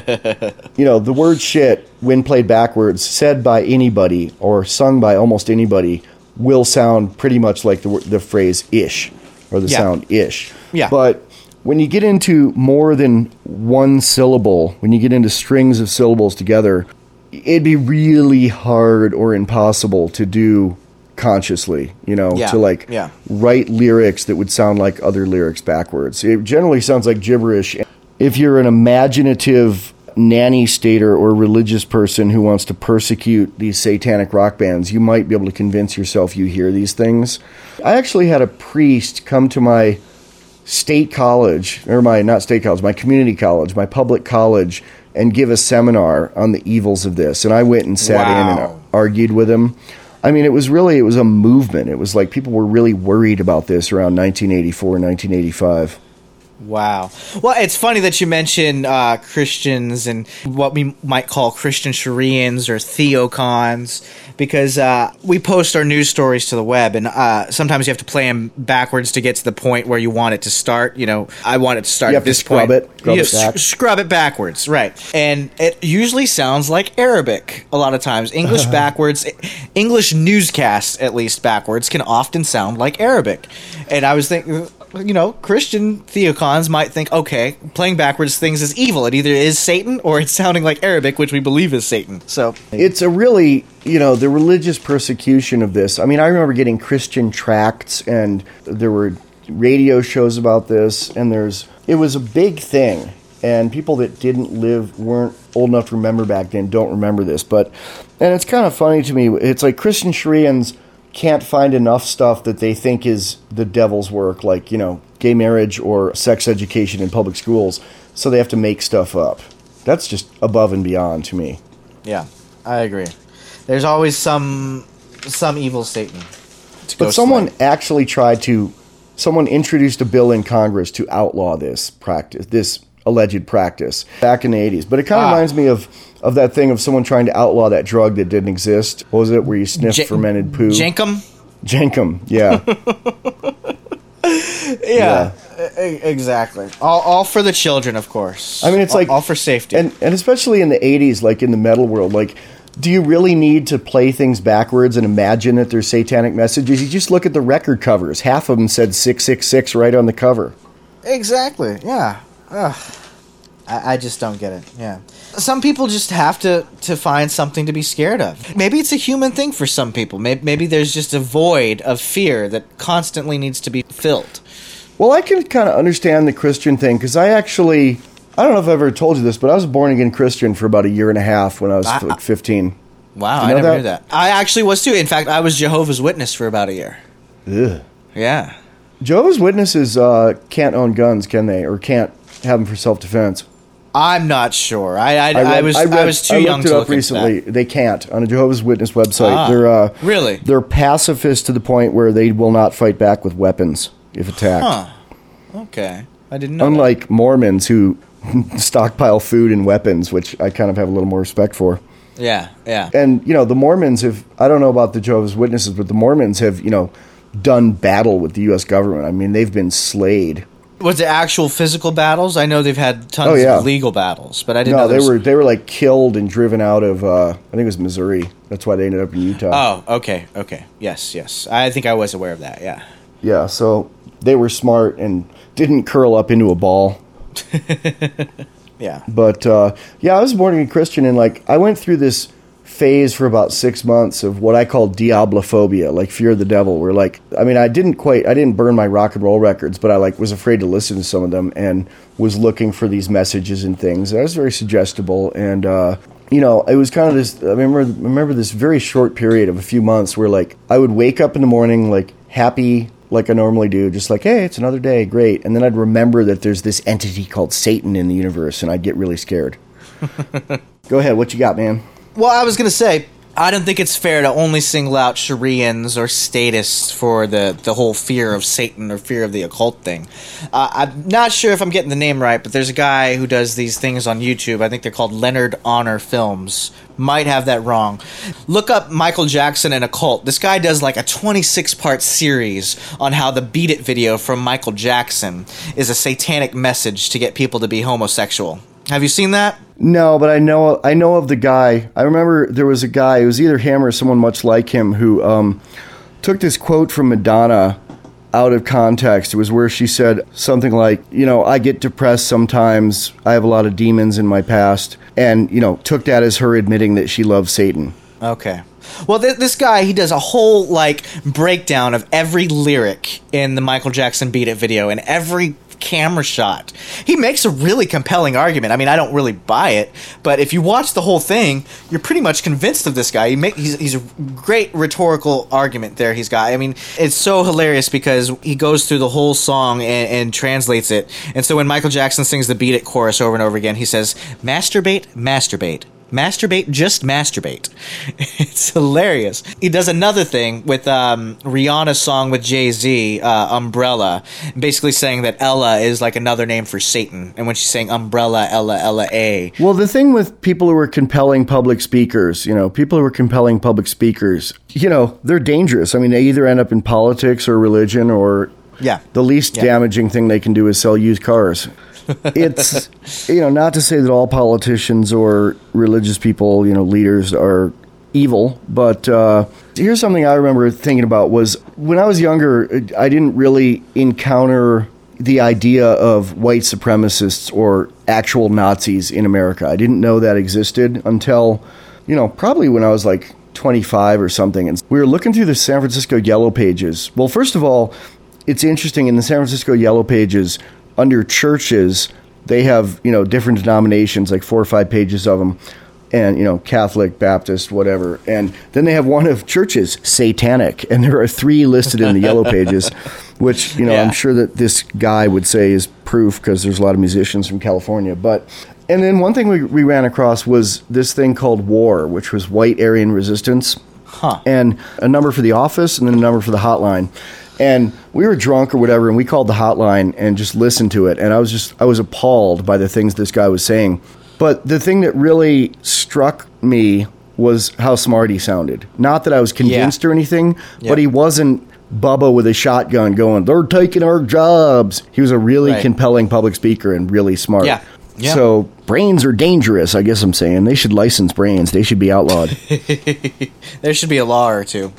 A: You know, the word shit, when played backwards, said by anybody or sung by almost anybody, will sound pretty much like the the phrase ish. Or the
C: Yeah.
A: sound ish.
C: Yeah.
A: But when you get into more than one syllable, when you get into strings of syllables together, it'd be really hard or impossible to do consciously, you know,
C: Yeah.
A: to like
C: Yeah.
A: write lyrics that would sound like other lyrics backwards. It generally sounds like gibberish. If you're an imaginative nanny stater or religious person who wants to persecute these satanic rock bands, you might be able to convince yourself you hear these things. I actually had a priest come to my state college, or my, not state college, my community college, my public college, and give a seminar on the evils of this. And I went and sat
C: Wow.
A: in and argued with him. I mean, it was really, it was a movement. It was like people were really worried about this around nineteen eighty-four, nineteen eighty-five.
C: Wow. Well, it's funny that you mention uh, Christians and what we might call Christian Shareans or theocons, because uh, we post our news stories to the web, and uh, sometimes you have to play them backwards to get to the point where you want it to start. You know, I want it to start
A: You
C: at
A: have to
C: this
A: scrub
C: point.
A: it, scrub
C: You
A: it back.
C: s- scrub it backwards, right? And it usually sounds like Arabic a lot of times. English backwards, English newscasts at least backwards can often sound like Arabic. And I was thinking, you know, Christian theocons might think, okay, playing backwards things is evil. It either is Satan or it's sounding like Arabic, which we believe is Satan. So
A: It's a really, you know, the religious persecution of this. I mean, I remember getting Christian tracts, and there were radio shows about this, and there's, it was a big thing. And people that didn't live, weren't old enough to remember back then, don't remember this. But, and it's kind of funny to me. It's like Christian Shareans can't find enough stuff that they think is the devil's work, like, you know, gay marriage or sex education in public schools, so they have to make stuff up. That's just above and beyond to me.
C: yeah, I agree. There's always some some evil Satan. to go
A: But someone
C: slay.
A: actually tried to, someone introduced a bill in Congress to outlaw this practice, this alleged practice back in the eighties. But it kind of
C: Ah.
A: reminds me of, of that thing of someone trying to outlaw that drug that didn't exist. What was it, where you sniff
C: J-
A: fermented poo?
C: Jenkum?
A: Jenkum, yeah.
C: Yeah, e- exactly. All, all for the children, of course.
A: I mean, it's
C: all,
A: like
C: all for safety.
A: and and especially in the eighties, like in the metal world, like do you really need to play things backwards and imagine that there's satanic messages? You just look at the record covers. Half of them said six six six right on the cover.
C: Exactly, yeah. Ugh. I, I just don't get it, yeah. Some people just have to, to find something to be scared of. Maybe it's a human thing for some people. Maybe, maybe there's just a void of fear that constantly needs to be filled.
A: Well, I can kind of understand the Christian thing, because I actually, I don't know if I've ever told you this, but I was a born-again Christian for about a year and a half when I was
C: I,
A: like fifteen.
C: Wow,
A: you know
C: I never
A: that?
C: knew that. I actually was too. In fact, I was Jehovah's Witness for about a year.
A: Ugh.
C: Yeah.
A: Jehovah's Witnesses uh, can't own guns, can they? Or can't have them for self-defense?
C: I'm not sure. I I, I,
A: read,
C: I was I,
A: read,
C: was too
A: I
C: young
A: looked it
C: to
A: up
C: look
A: recently.
C: into that.
A: They can't on a Jehovah's Witness website.
C: Ah,
A: they're uh,
C: really?
A: They're pacifist to the point where they will not fight back with weapons if attacked.
C: Huh. Okay. I didn't know
A: Unlike
C: that.
A: Mormons who stockpile food and weapons, which I kind of have a little more respect for.
C: Yeah, yeah.
A: And, you know, the Mormons have, I don't know about the Jehovah's Witnesses, but the Mormons have, you know, done battle with the U S government. I mean, they've been slayed.
C: Was it actual physical battles? I know they've had tons
A: Oh, yeah.
C: of legal battles, but I didn't
A: No,
C: know there
A: they
C: was...
A: were they were like killed and driven out of, uh, I think it was Missouri. That's why they ended up in Utah.
C: Oh, okay, okay. Yes, yes. I think I was aware of that, yeah.
A: Yeah, so they were smart and didn't curl up into a ball.
C: Yeah.
A: But, uh, yeah, I was born again Christian, and, like, I went through this phase for about six months of what I call diablophobia, like fear of the devil, where, like, I mean, I didn't quite, I didn't burn my rock and roll records, but I, like, was afraid to listen to some of them and was looking for these messages and things. I was very suggestible, and, uh, you know, it was kind of this, I remember, remember this very short period of a few months where, like, I would wake up in the morning, like, happy, like I normally do, just like, hey, it's another day, great. And then I'd remember that there's this entity called Satan in the universe, and I'd get really scared. Go ahead, what you got, man?
C: Well, I was going to say, I don't think it's fair to only single out Shareans or statists for the, the whole fear of Satan or fear of the occult thing. Uh, I'm not sure if I'm getting the name right, but there's a guy who does these things on YouTube. I think they're called Leonard Honor Films. Might have that wrong. Look up Michael Jackson and occult. This guy does like a twenty-six part series on how the Beat It video from Michael Jackson is a satanic message to get people to be homosexual. Have you seen that?
A: No, but I know I know of the guy. I remember there was a guy, it was either him or someone much like him, who um, took this quote from Madonna out of context. It was where she said something like, you know, I get depressed sometimes, I have a lot of demons in my past, and, you know, took that as her admitting that she loves Satan.
C: Okay. Well, th- this guy, he does a whole, like, breakdown of every lyric in the Michael Jackson Beat It video and every camera shot. He makes a really compelling argument. I mean, I don't really buy it, but if you watch the whole thing, you're pretty much convinced of this guy. He make, he's, he's a great rhetorical argument there he's got. I mean, it's so hilarious because he goes through the whole song and, and translates it. And so when Michael Jackson sings the Beat It chorus over and over again, he says, masturbate, masturbate. Masturbate, just masturbate. It's hilarious. He does another thing with um, Rihanna's song with Jay-Z, uh, Umbrella, basically saying that Ella is like another name for Satan. And when she's saying Umbrella, Ella, Ella, A.
A: Well, the thing with people who are compelling public speakers, you know, people who are compelling public speakers, you know, they're dangerous. I mean, they either end up in politics or religion, or
C: Yeah.
A: the least
C: Yeah.
A: damaging thing they can do is sell used cars. It's, you know, not to say that all politicians or religious people, you know, leaders are evil, but uh, here's something I remember thinking about was when I was younger, I didn't really encounter the idea of white supremacists or actual Nazis in America. I didn't know that existed until, you know, probably when I was like twenty-five or something. And we were looking through the San Francisco Yellow Pages. Well, first of all, it's interesting in the San Francisco Yellow Pages, under churches, they have, you know, different denominations, like four or five pages of them, and, you know, Catholic, Baptist, whatever. And then they have one of churches, Satanic, and there are three listed in the Yellow Pages, which, you know,
C: Yeah.
A: I'm sure that this guy would say is proof because there's a lot of musicians from California. But, and then one thing we, we ran across was this thing called WAR, which was White Aryan Resistance,
C: Huh.
A: and a number for the office and then a number for the hotline. And we were drunk or whatever, and we called the hotline and just listened to it. And I was just, I was appalled by the things this guy was saying. But the thing that really struck me was how smart he sounded. Not that I was convinced
C: Yeah.
A: or anything,
C: Yeah.
A: but he wasn't Bubba with a shotgun going, they're taking our jobs. He was a really
C: Right.
A: compelling public speaker and really smart.
C: Yeah. Yeah.
A: So brains are dangerous, I guess I'm saying. They should license brains. They should be outlawed.
C: There should be a law or two.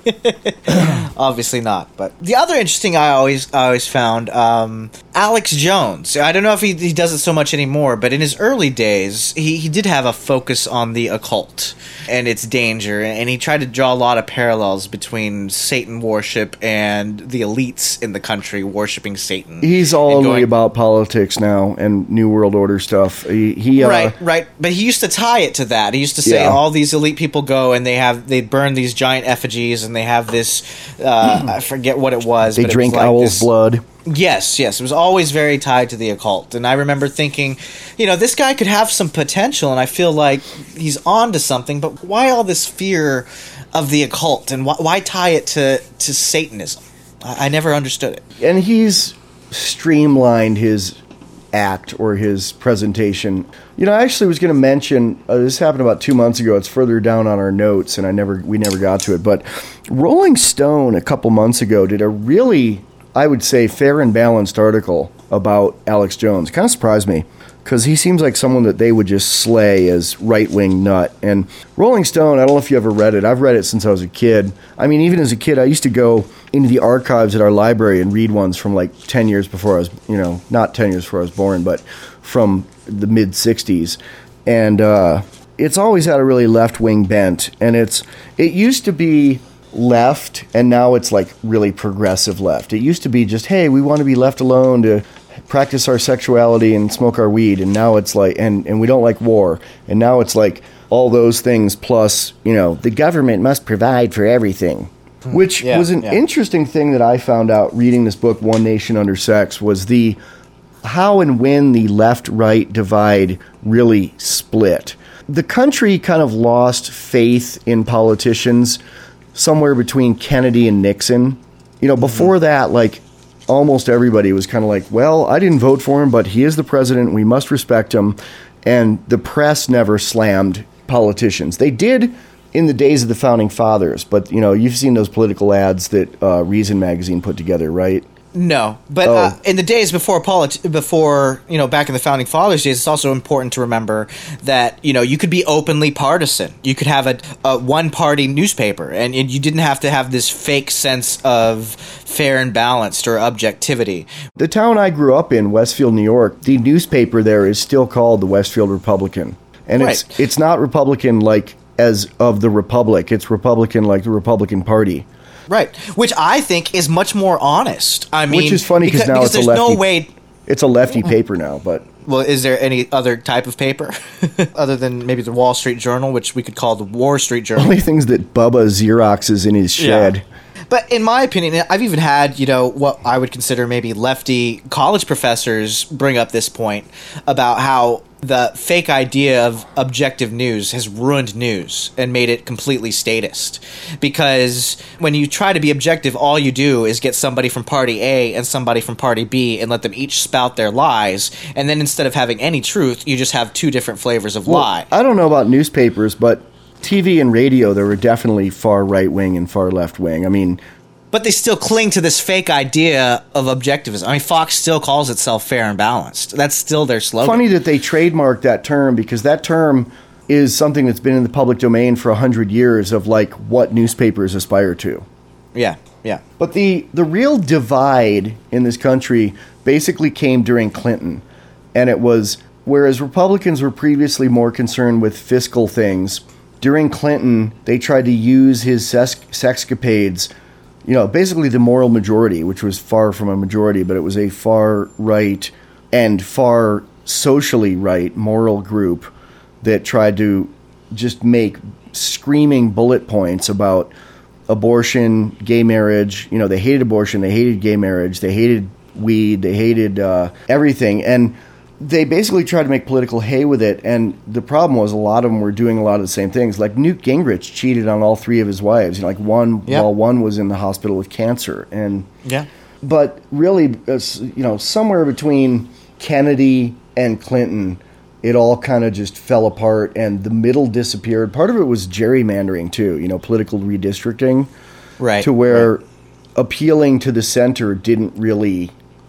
C: Obviously not. But the other interesting I always I always found, um, Alex Jones. I don't know if he, he does it so much anymore, but in his early days, he, he did have a focus on the occult and its danger, and he tried to draw a lot of parallels between Satan worship and the elites in the country worshiping Satan.
A: He's all
C: and
A: only
C: going,
A: about politics now and New World Order stuff. He, he uh,
C: right, right. But he used to tie it to that. He used to say
A: Yeah.
C: all these elite people go and they have they burn these giant effigies and they have this. Uh, I forget what it was.
A: They
C: but
A: drink
C: it was like
A: owl's
C: this,
A: blood.
C: Yes, yes. It was always very tied to the occult. And I remember thinking, you know, this guy could have some potential, and I feel like he's on to something, but why all this fear of the occult, and why, why tie it to, to Satanism? I, I never understood it.
A: And he's streamlined his act or his presentation. You know, I actually was going to mention, uh, this happened about two months ago. It's further down on our notes, and I never we never got to it. But Rolling Stone a couple months ago did a really, I would say, fair and balanced article about Alex Jones. Kind of surprised me, because he seems like someone that they would just slay as right-wing nut. And Rolling Stone, I don't know if you ever read it. I've read it since I was a kid. I mean, even as a kid, I used to go into the archives at our library and read ones from like ten years before I was, you know, not ten years before I was born, but from the mid-sixties. And uh, it's always had a really left-wing bent. And it's it used to be left, and now it's like really progressive left. It used to be just, hey, we want to be left alone to practice our sexuality and smoke our weed, and now it's like, and, and we don't like war, and now it's like all those things plus, you know, the government must provide for everything. Which
C: Yeah,
A: was an
C: yeah.
A: interesting thing that I found out reading this book, One Nation Under Sex, was the how and when the left-right divide really split. The country kind of lost faith in politicians somewhere between Kennedy and Nixon. You know, before that, like, almost everybody was kind of like, well, I didn't vote for him, but he is the president. We must respect him. And the press never slammed politicians. They did in the days of the Founding Fathers, but, you know, you've seen those political ads that uh, Reason magazine put together, right?
C: No, but
A: Oh.
C: uh, in the days before politi- before you know, back in the Founding Fathers days, it's also important to remember that, you know, you could be openly partisan. You could have a, a one-party newspaper, and, and you didn't have to have this fake sense of fair and balanced or objectivity.
A: The town I grew up in, Westfield, New York, the newspaper there is still called the Westfield Republican. And it's
C: Right.
A: it's not Republican like as of the Republic. It's Republican like the Republican Party.
C: Right, which I think is much more honest. I mean,
A: Which is funny
C: because,
A: now
C: because
A: it's a
C: there's
A: lefty.
C: no way.
A: It's a lefty paper now, but
C: Well, is there any other type of paper other than maybe the Wall Street Journal, which we could call the War Street Journal?
A: only things that Bubba Xeroxes in his shed.
C: Yeah. But in my opinion, I've even had, you know, what I would consider maybe lefty college professors bring up this point about how the fake idea of objective news has ruined news and made it completely statist. Because when you try to be objective, all you do is get somebody from party A and somebody from party B and let them each spout their lies. And then instead of having any truth, you just have two different flavors of
A: Well,
C: lie.
A: I don't know about newspapers, but T V and radio, there were definitely far right-wing and far left-wing. I mean,
C: But they still cling to this fake idea of objectivism. I mean, Fox still calls itself fair and balanced. That's still their slogan.
A: funny that they trademarked that term, because that term is something that's been in the public domain for a hundred years of like what newspapers aspire to.
C: Yeah, yeah.
A: But the, the real divide in this country basically came during Clinton. And it was, whereas Republicans were previously more concerned with fiscal things, during Clinton, they tried to use his sex- sexcapades, you know, basically the moral majority, which was far from a majority, but it was a far right and far socially right moral group that tried to just make screaming bullet points about abortion, gay marriage. You know, they hated abortion, they hated gay marriage, they hated weed, they hated uh, everything. And they basically tried to make political hay with it. And the problem was a lot of them were doing a lot of the same things. Like Newt Gingrich cheated on all three of his wives. You know, like one
C: Yeah.
A: while one was in the hospital with cancer. And
C: Yeah.
A: but really, uh, you know, somewhere between Kennedy and Clinton, it all kind of just fell apart, and the middle disappeared. Part of it was gerrymandering too, you know, political redistricting,
C: Right.
A: to where
C: right.
A: appealing to the center didn't really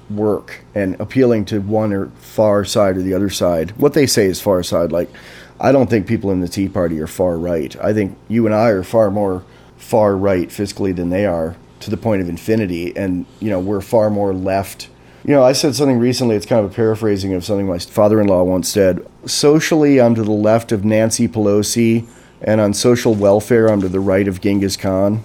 A: work and appealing to one or far side or the other side. What they say is far side. Like, I don't think people in the Tea Party are far right. I think you and I are far more far right fiscally than they are, to the point of infinity. And, you know, we're far more left. You know, I said something recently, it's kind of a paraphrasing of something my father-in-law once said. Socially, I'm to the left of Nancy Pelosi, and on social welfare, I'm to the right of Genghis Khan.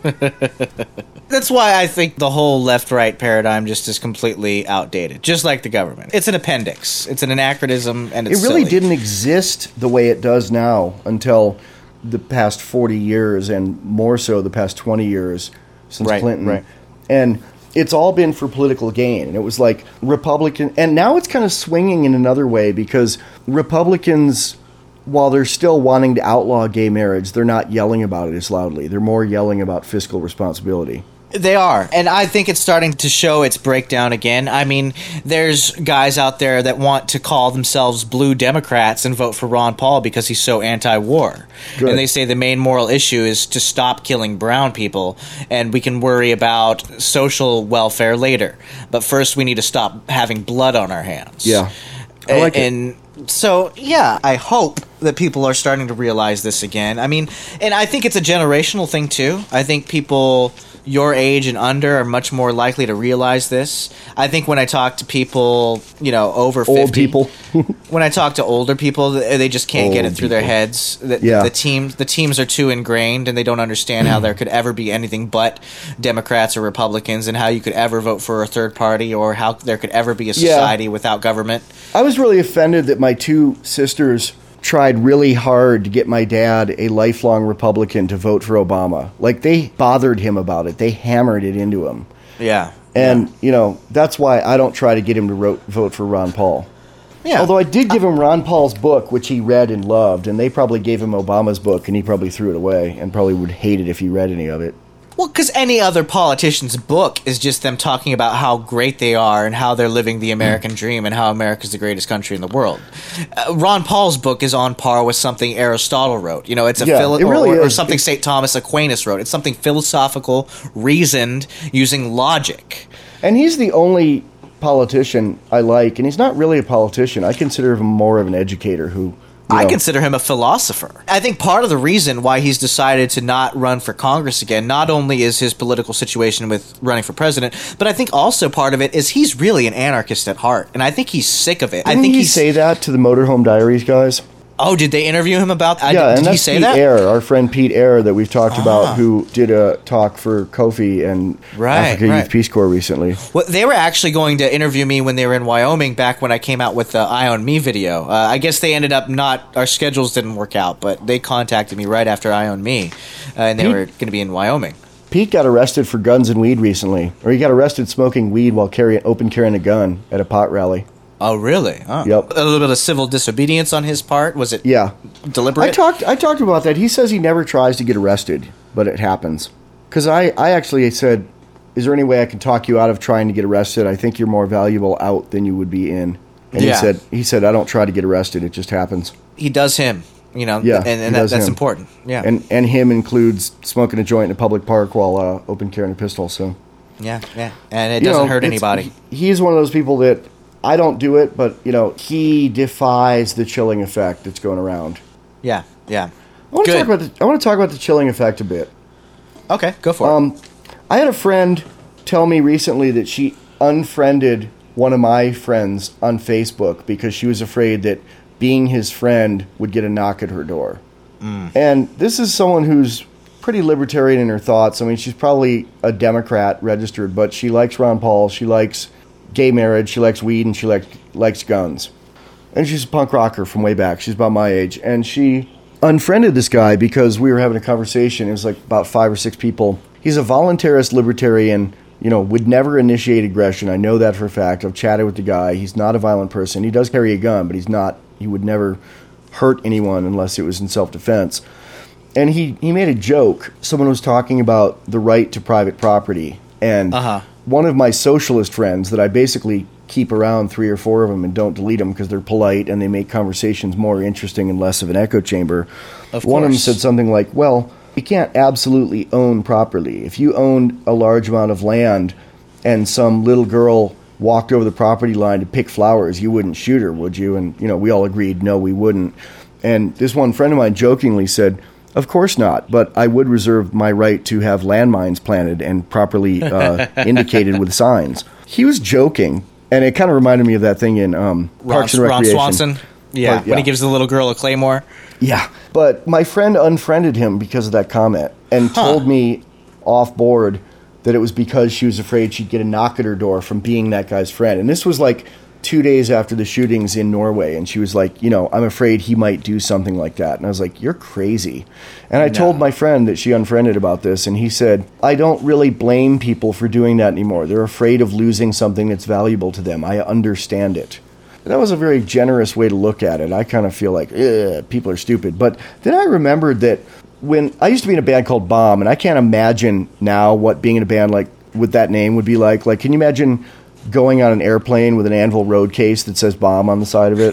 C: That's why I think the whole left-right paradigm just is completely outdated, just like the government. It's an appendix. It's an anachronism, and it's
A: It really
C: silly.
A: didn't exist the way it does now until the past forty years, and more so the past twenty years since
C: Right,
A: Clinton.
C: right.
A: And it's all been for political gain. And it was like Republican, and now it's kind of swinging in another way, because Republicans, while they're still wanting to outlaw gay marriage, they're not yelling about it as loudly. They're more yelling about fiscal responsibility.
C: They are. And I think it's starting to show its breakdown again. I mean, there's guys out there that want to call themselves blue Democrats and vote for Ron Paul because he's so anti-war.
A: Good.
C: And they say the main moral issue is to stop killing brown people, and we can worry about social welfare later. But first we need to stop having blood on our hands.
A: Yeah. I like it.
C: and, and so, yeah, I hope that people are starting to realize this again. I mean, and I think it's a generational thing, too. I think people your age and under are much more likely to realize this. I think when I talk to people, you know, over fifty,
A: Old people.
C: when I talk to older people, they just can't get
A: Old
C: it through their
A: people.
C: heads. The,
A: Yeah.
C: the teams, the teams are too ingrained, and they don't understand how there could ever be anything but Democrats or Republicans, and how you could ever vote for a third party, or how there could ever be a
A: Yeah.
C: society without government.
A: I was really offended that my two sisters tried really hard to get my dad, a lifelong Republican, to vote for Obama. Like, they bothered him about it. They hammered it into him.
C: Yeah.
A: And, you know, that's why I don't try to get him to ro- vote for Ron Paul.
C: Yeah.
A: Although I did give him Ron Paul's book, which he read and loved, and they probably gave him Obama's book, and he probably threw it away, and probably would hate it if he read any of it.
C: Well, because any other politician's book is just them talking about how great they are and how they're living the American dream and how America's the greatest country in the world. Uh, Ron Paul's book is on par with something Aristotle wrote. You know, it's a
A: Yeah,
C: philo-
A: it really
C: or, or
A: is.
C: something
A: It-
C: Saint Thomas Aquinas wrote. It's something philosophical, reasoned, using logic.
A: And he's the only politician I like, and he's not really a politician. I consider him more of an educator who... you
C: I
A: know,
C: consider him a philosopher. I think part of the reason why he's decided to not run for Congress again, not only is his political situation with running for president, but I think also part of it is he's really an anarchist at heart, and I think he's sick of it.
A: Didn't
C: I think
A: he
C: he's
A: say that to the Motorhome Diaries guys?
C: Oh, did they interview him about that?
A: Yeah,
C: did
A: and
C: he
A: that's
C: say
A: Pete
C: that?
A: Eyre, our friend Pete Eyre that we've talked
C: Ah.
A: about, who did a talk for Kofi and
C: Right,
A: Africa
C: right.
A: Youth Peace Corps recently.
C: Well, they were actually going to interview me when they were in Wyoming back when I came out with the Eye on Me video. Uh, I guess they ended up not, our schedules didn't work out, but they contacted me right after Eye on Me, uh, and they
A: Pete-
C: were going to be in Wyoming.
A: Pete got arrested for guns and weed recently, or he got arrested smoking weed while carrying open carrying a gun at a pot rally.
C: Oh, really? Oh.
A: Yep.
C: A little bit of civil disobedience on his part? Was it
A: Yeah.
C: deliberate?
A: I talked I talked about that. He says he never tries to get arrested, but it happens. Because I, I actually said, is there any way I can talk you out of trying to get arrested? I think you're more valuable out than you would be in. And
C: Yeah.
A: he said, he said, I don't try to get arrested. It just happens.
C: He does him, you know,
A: Yeah,
C: and,
A: he
C: and that,
A: does
C: that's
A: him.
C: important. Yeah.
A: And and him includes smoking a joint in a public park while uh, open carrying a pistol. So
C: yeah, yeah. And it
A: you
C: doesn't
A: know,
C: hurt
A: it's-
C: anybody.
A: He's one of those people that I don't do it, but you know he defies the chilling effect that's going around.
C: Yeah, yeah.
A: I want to
C: Good.
A: talk about the, I want to talk about the chilling effect a bit.
C: Okay, go for it.
A: Um, I had a friend tell me recently that she unfriended one of my friends on Facebook because she was afraid that being his friend would get a knock at her door.
C: Mm.
A: And this is someone who's pretty libertarian in her thoughts. I mean, she's probably a Democrat registered, but she likes Ron Paul. She likes gay marriage. She likes weed, and she likes likes guns. And she's a punk rocker from way back. She's about my age. And she unfriended this guy because we were having a conversation. It was like about five or six people. He's a voluntarist libertarian, you know, would never initiate aggression. I know that for a fact. I've chatted with the guy. He's not a violent person. He does carry a gun, but he's not, he would never hurt anyone unless it was in self-defense. And he, he made a joke. Someone was talking about the right to private property. And
C: Uh-huh.
A: one of my socialist friends that I basically keep around, three or four of them, and don't delete them because they're polite and they make conversations more interesting and less of an echo chamber.
C: Of
A: One of them
C: course.
A: said something like, well, you can't absolutely own property. If you owned a large amount of land and some little girl walked over the property line to pick flowers, you wouldn't shoot her, would you? And, you know, we all agreed, no, we wouldn't. And this one friend of mine jokingly said, of course not, but I would reserve my right to have landmines planted and properly uh, indicated with signs. He was joking, and it kind of reminded me of that thing in um, Parks and
C: Ron
A: Recreation.
C: Swanson? Yeah,
A: But, yeah,
C: when he gives the little girl a claymore.
A: Yeah, but my friend unfriended him because of that comment and
C: Huh.
A: told me off board that it was because she was afraid she'd get a knock at her door from being that guy's friend. And this was like two days after the shootings in Norway, and she was like, you know, I'm afraid he might do something like that. And I was like, you're crazy. And I
C: No.
A: told my friend that she unfriended about this, and he said, I don't really blame people for doing that anymore. They're afraid of losing something that's valuable to them. I understand it. That was a very generous way to look at it. I kind of feel like, ugh, people are stupid. But then I remembered that when I used to be in a band called Bomb, and I can't imagine now what being in a band like with that name would be like. Like, can you imagine going on an airplane with an Anvil Road case that says Bomb on the side of it?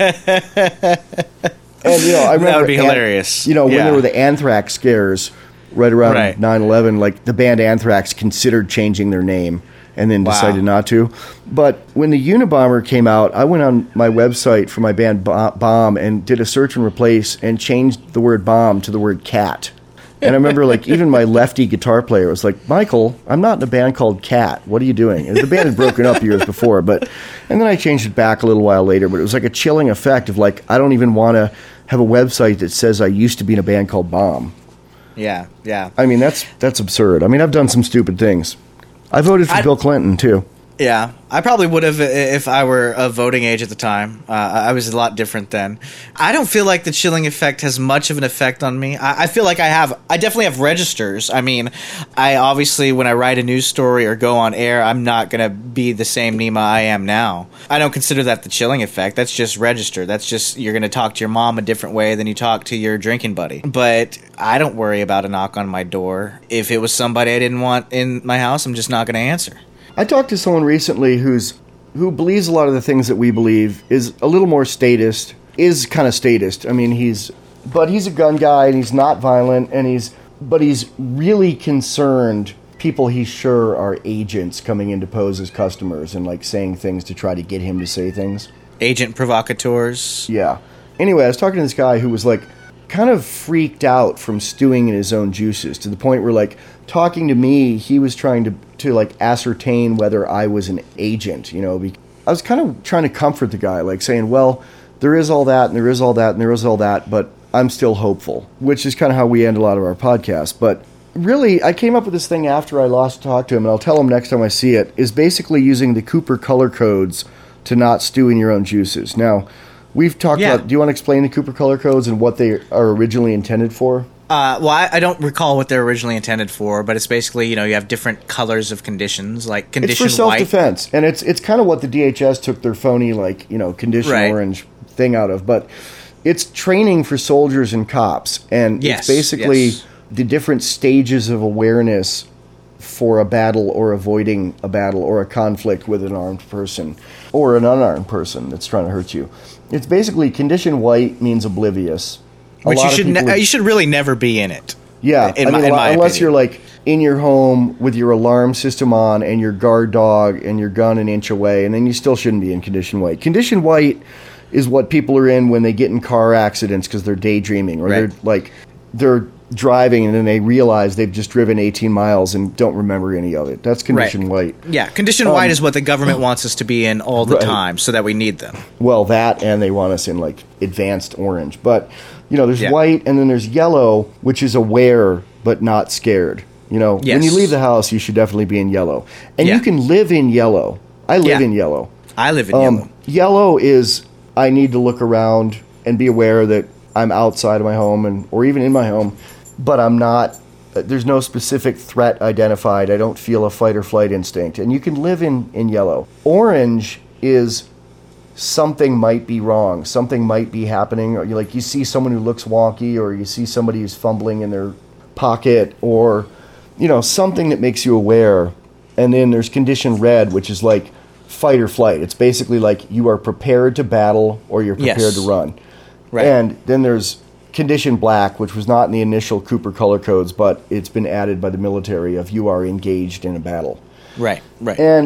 A: And, you know, I remember
C: That would be
A: an-
C: hilarious.
A: You know, when
C: Yeah.
A: there were the Anthrax scares right around
C: Right.
A: nine eleven, like the band Anthrax considered changing their name and then
C: Wow.
A: decided not to. But when the Unabomber came out, I went on my website for my band Bo- Bomb and did a search and replace and changed the word bomb to the word cat. And I remember, like, even my lefty guitar player was like, Michael, I'm not in a band called Cat. What are you doing? And the band had broken up years before, but, and then I changed it back a little while later, but it was like a chilling effect of like, I don't even want to have a website that says I used to be in a band called Bomb.
C: Yeah, yeah.
A: I mean, that's that's absurd. I mean, I've done some stupid things. I voted for
C: I-
A: Bill Clinton, too.
C: Yeah, I probably would have if I were of voting age at the time. Uh, I was a lot different then. I don't feel like the chilling effect has much of an effect on me. I, I feel like I have, I definitely have registers. I mean, I obviously, when I write a news story or go on air, I'm not going to be the same Nima I am now. I don't consider that the chilling effect. That's just register. That's just, you're going to talk to your mom a different way than you talk to your drinking buddy. But I don't worry about a knock on my door. If it was somebody I didn't want in my house, I'm just not going to answer.
A: I talked to someone recently who's who believes a lot of the things that we believe, is a little more statist, is kind of statist. I mean, he's, but he's a gun guy and he's not violent, and he's, but he's really concerned people he's sure are agents coming in to pose as customers and like saying things to try to get him to say things.
C: Agent provocateurs.
A: Yeah. Anyway, I was talking to this guy who was like kind of freaked out from stewing in his own juices to the point where, like, talking to me, he was trying to, to like ascertain whether I was an agent, you know. Be- I was kind of trying to comfort the guy, like saying, well, there is all that and there is all that and there is all that, but I'm still hopeful, which is kind of how we end a lot of our podcasts. But really, I came up with this thing after I lost talk to him, and I'll tell him next time I see it, is basically using the Cooper color codes to not stew in your own juices. Now, we've talked
C: Yeah.
A: about, do you want to explain the Cooper color codes and what they are originally intended for?
C: Uh, well, I, I don't recall what they're originally intended for, but it's basically, you know, you have different colors of conditions, like
A: It's
C: condition
A: for
C: white.
A: self-defense, and it's it's kind of what the D H S took their phony, like, you know, condition
C: Right.
A: orange thing out of, but it's training for soldiers and cops, and
C: Yes,
A: it's basically
C: yes.
A: the different stages of awareness for a battle or avoiding a battle or a conflict with an armed person or an unarmed person that's trying to hurt you. It's basically condition white means oblivious. A
C: Which you
A: lot of
C: should
A: people
C: ne-
A: would-
C: you should really never be in it.
A: yeah,
C: in
A: I
C: my-
A: mean,
C: in my
A: unless
C: opinion.
A: you're like in your home with your alarm system on and your guard dog and your gun an inch away, and then you still shouldn't be in condition white. Condition white is what people are in when they get in car accidents because they're daydreaming, or
C: Right.
A: they're like they're driving and then they realize they've just driven eighteen miles and don't remember any of it. That's condition
C: Right.
A: white.
C: Yeah, condition white is what the government wants us to be in all the
A: Right.
C: time, so that we need them.
A: Well, that, and they want us in like advanced orange. But, you know, there's
C: Yeah.
A: white, and then there's yellow, which is aware but not scared. You know, when you
C: Yes.
A: leave the house, you should definitely be in yellow. And
C: Yeah.
A: you can live in yellow. I live
C: Yeah.
A: in yellow.
C: I live in
A: Um,
C: yellow.
A: yellow is I need to look around and be aware that I'm outside of my home and or even in my home, but I'm not. There's no specific threat identified. I don't feel a fight or flight instinct, and you can live in in yellow. Orange is something might be wrong, something might be happening, or you like you see someone who looks wonky, or you see somebody who's fumbling in their pocket, or you know something that makes you aware. And then there's condition red, which is like fight or flight. It's basically like you are prepared to battle or you're prepared
C: Yes.
A: to run.
C: Right.
A: And then there's condition black, which was not in the initial Cooper color codes, but it's been added by the military of you are engaged in a battle.
C: Right, right.
A: And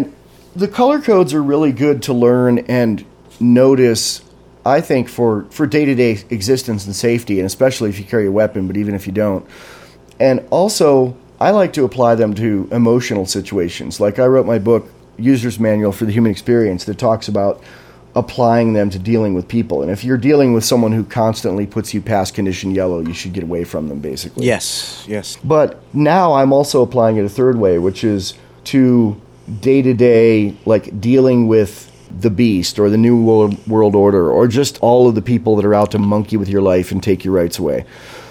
A: the color codes are really good to learn and notice, I think, for, for day-to-day existence and safety, and especially if you carry a weapon, but even if you don't. And also, I like to apply them to emotional situations. Like I wrote my book, User's Manual for the Human Experience, that talks about applying them to dealing with people. And if you're dealing with someone who constantly puts you past condition yellow, you should get away from them, basically.
C: Yes, yes.
A: But now I'm also applying it a third way, which is to day-to-day, like dealing with the beast or the New World, world Order or just all of the people that are out to monkey with your life and take your rights away.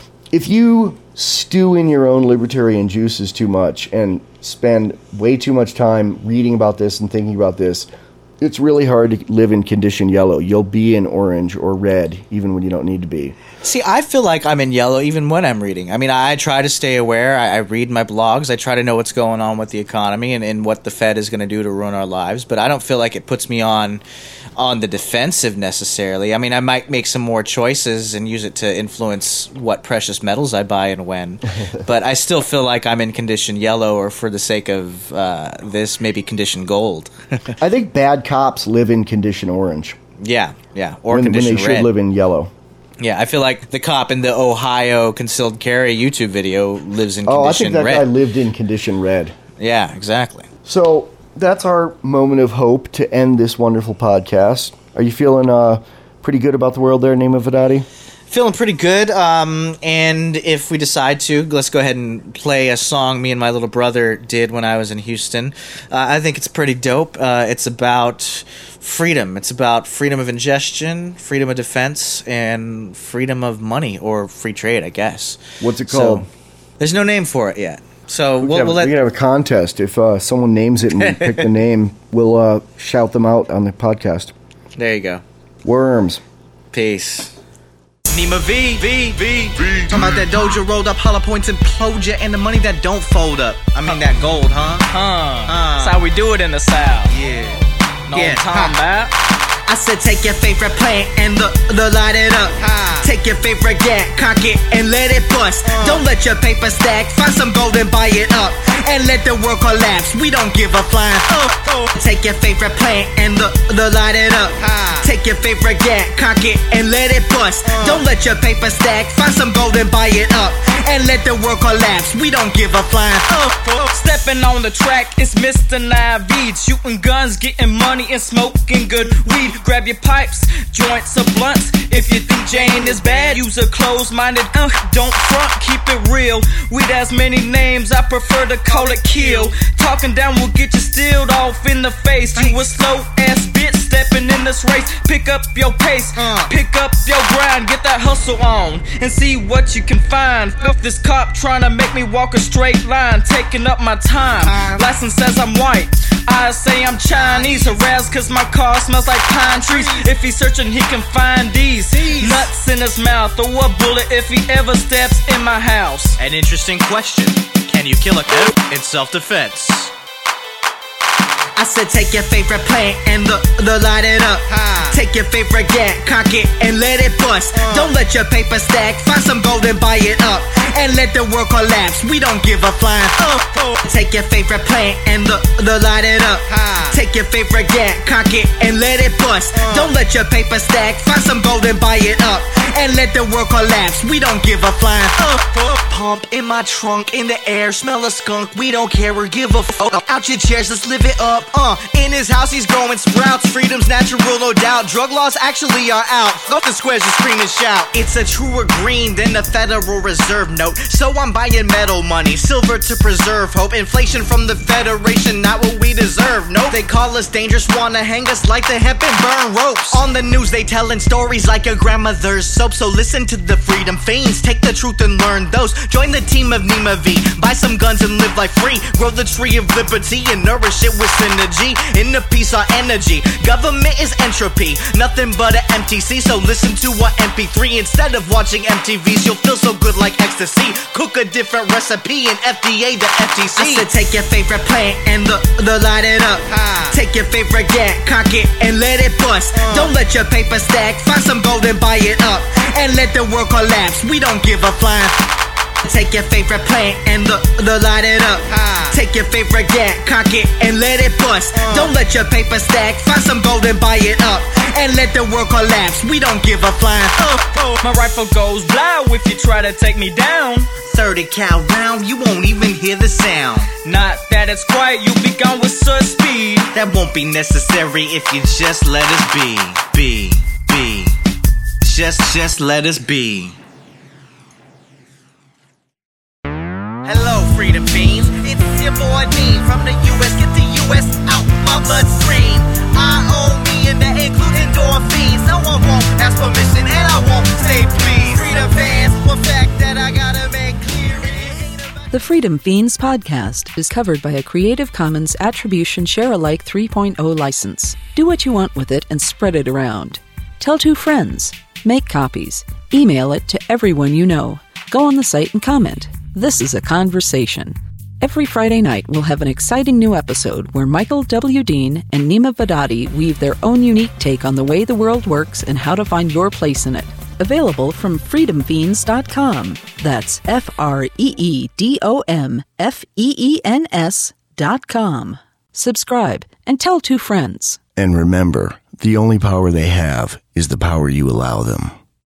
A: If you stew in your own libertarian juices too much and spend way too much time reading about this and thinking about this, it's really hard to live in condition yellow. You'll be in orange or red even when you don't need to be.
C: See, I feel like I'm in yellow even when I'm reading. I mean, I try to stay aware. I, I read my blogs. I try to know what's going on with the economy and, and what the Fed is going to do to ruin our lives. But I don't feel like it puts me on on the defensive necessarily. I mean, I might make some more choices and use it to influence what precious metals I buy and when. But I still feel like I'm in condition yellow, or for the sake of uh, this, maybe condition gold.
A: I think bad cops live in condition orange.
C: Yeah, yeah. Or
A: when,
C: condition
A: when they
C: red.
A: should live in yellow.
C: Yeah, I feel like the cop in the Ohio concealed carry YouTube video lives in condition red.
A: Oh, I think that red. guy lived in condition red.
C: Yeah, exactly.
A: So that's our moment of hope to end this wonderful podcast. Are you feeling uh, pretty good about the world there, Nima Vedati?
C: Feeling pretty good. Um, and if we decide to, let's go ahead and play a song me and my little brother did when I was in Houston. Uh, I think it's pretty dope. Uh, it's about freedom. It's about freedom of ingestion, freedom of defense, and freedom of money, or free trade, I guess.
A: What's it called?
C: So, there's no name for it yet. So
A: we
C: we'll,
A: have,
C: we'll let...
A: we can have a contest. If uh, someone names it and we pick the name, we'll uh, shout them out on the podcast.
C: There you go.
A: Worms.
C: Peace. Nima V, V, V, V. Talking about that doja rolled up, hollow points implode ya, and the money that don't fold up. I mean that gold, huh?
E: Huh.
C: huh.
E: That's how we do it in the South.
C: Yeah.
E: No
C: yeah.
E: time back.
F: I said take your favorite plant and the, the light it up.
C: Ha.
F: Take your favorite gat, cock it and let it bust.
C: Uh.
F: Don't let your paper stack, find some gold and buy it up. And let the world collapse, we don't give a flying fuck.
C: Oh.
F: Take your favorite plant and the, the light it up.
C: Ha.
F: Take your favorite gat, cock it and let it bust.
C: Uh.
F: Don't let your paper stack, find some gold and buy it up. And let the world collapse, we don't give a flying fuck.
E: Stepping on the track, it's Mister Naveed. Shooting guns, getting money and smoking good weed. Grab your pipes, joints or blunts. If you think Jane is bad, use a closed-minded, uh, don't front, keep it real. Weed has many names, I prefer to call it kill. Talking down will get you steeled off in the face. You a slow-ass bitch stepping in this race. Pick up your pace,
C: Uh.
E: pick up your grind, get that hustle on, and see what you can find. If this cop trying to make me walk a straight line, taking up my time.
C: Time.
E: License says I'm white, I say I'm Chinese. Harassed cause my car smells like pine trees. If he's searching, he can find these nuts in his mouth, or a bullet if he ever steps in my house.
C: An interesting question. Can you kill a cop in self-defense?
F: I said take your favorite plant and the, the light it up.
C: Ha.
F: Take your favorite gat, cock it and let it bust.
C: Uh.
F: Don't let your paper stack, find some gold and buy it up. And let the world collapse, we don't give a flying fuck.
C: Oh.
F: Take your favorite plant and the, the light it up.
C: Ha.
F: Take your favorite gat, cock it and let it bust.
C: Uh.
F: Don't let your paper stack, find some gold and buy it up. And let the world collapse, we don't give a flying fuck.
G: Pump in my trunk, in the air, smell a skunk. We don't care or give a fuck. Out your chairs, let's live it up. Uh, in his house, he's growing sprouts. Freedom's natural, no doubt. Drug laws actually are out. Off the squares, you scream and shout. It's a truer green than the Federal Reserve note. So I'm buying metal money, silver to preserve hope. Inflation from the Federation, not what we deserve. No, they call us dangerous, wanna hang us like the hemp and burn ropes. On the news, they telling stories like your grandmother's soap. So listen to the freedom fiends, take the truth and learn those. Join the team of Nima V, buy some guns and live life free. Grow the tree of liberty and nourish it with synergy. In the peace our energy, government is entropy, nothing but an M T C. So listen to our M P three instead of watching M T Vs. You'll feel so good like ecstasy. Cook a different recipe and F D A the F T C.
F: I said take your favorite plant and the, the light it up.
C: Ha.
F: Take your favorite gat, cock it and let it bust.
C: Uh.
F: Don't let your paper stack, find some gold and buy it up. And let the world collapse, we don't give a flying.
G: Take your favorite plant and the, the light it up. Ah. Take your favorite gat, cock it and let it bust. Uh. Don't let your paper stack, find some gold and buy it up. And let the world collapse, we don't give a flying fuck.
E: Oh, my rifle goes blow if you try to take me down.
G: thirty cal round, you won't even hear the sound.
E: Not that it's quiet, you'll be gone with such speed.
G: That won't be necessary if you just let us be. Be, be. Just, just let us be. Hello, Freedom Fiends. It's your boy Dean from the U S. Get the U S out my bloodstream. I own me and that includes endorphins. No one won't ask permission and I won't say please. Freedom fans, one fact that I gotta make clear.
B: The Freedom Fiends podcast is covered by a Creative Commons Attribution Share-alike three point oh license. Do what you want with it and spread it around. Tell two friends. Make copies. Email it to everyone you know. Go on the site and comment. This is a conversation. Every Friday night, we'll have an exciting new episode where Michael W. Dean and Nima Vadadi weave their own unique take on the way the world works and how to find your place in it. Available from freedom fiends dot com. That's F R E E D O M F E E N S dot com. Subscribe and tell two friends.
A: And remember, the only power they have is the power you allow them.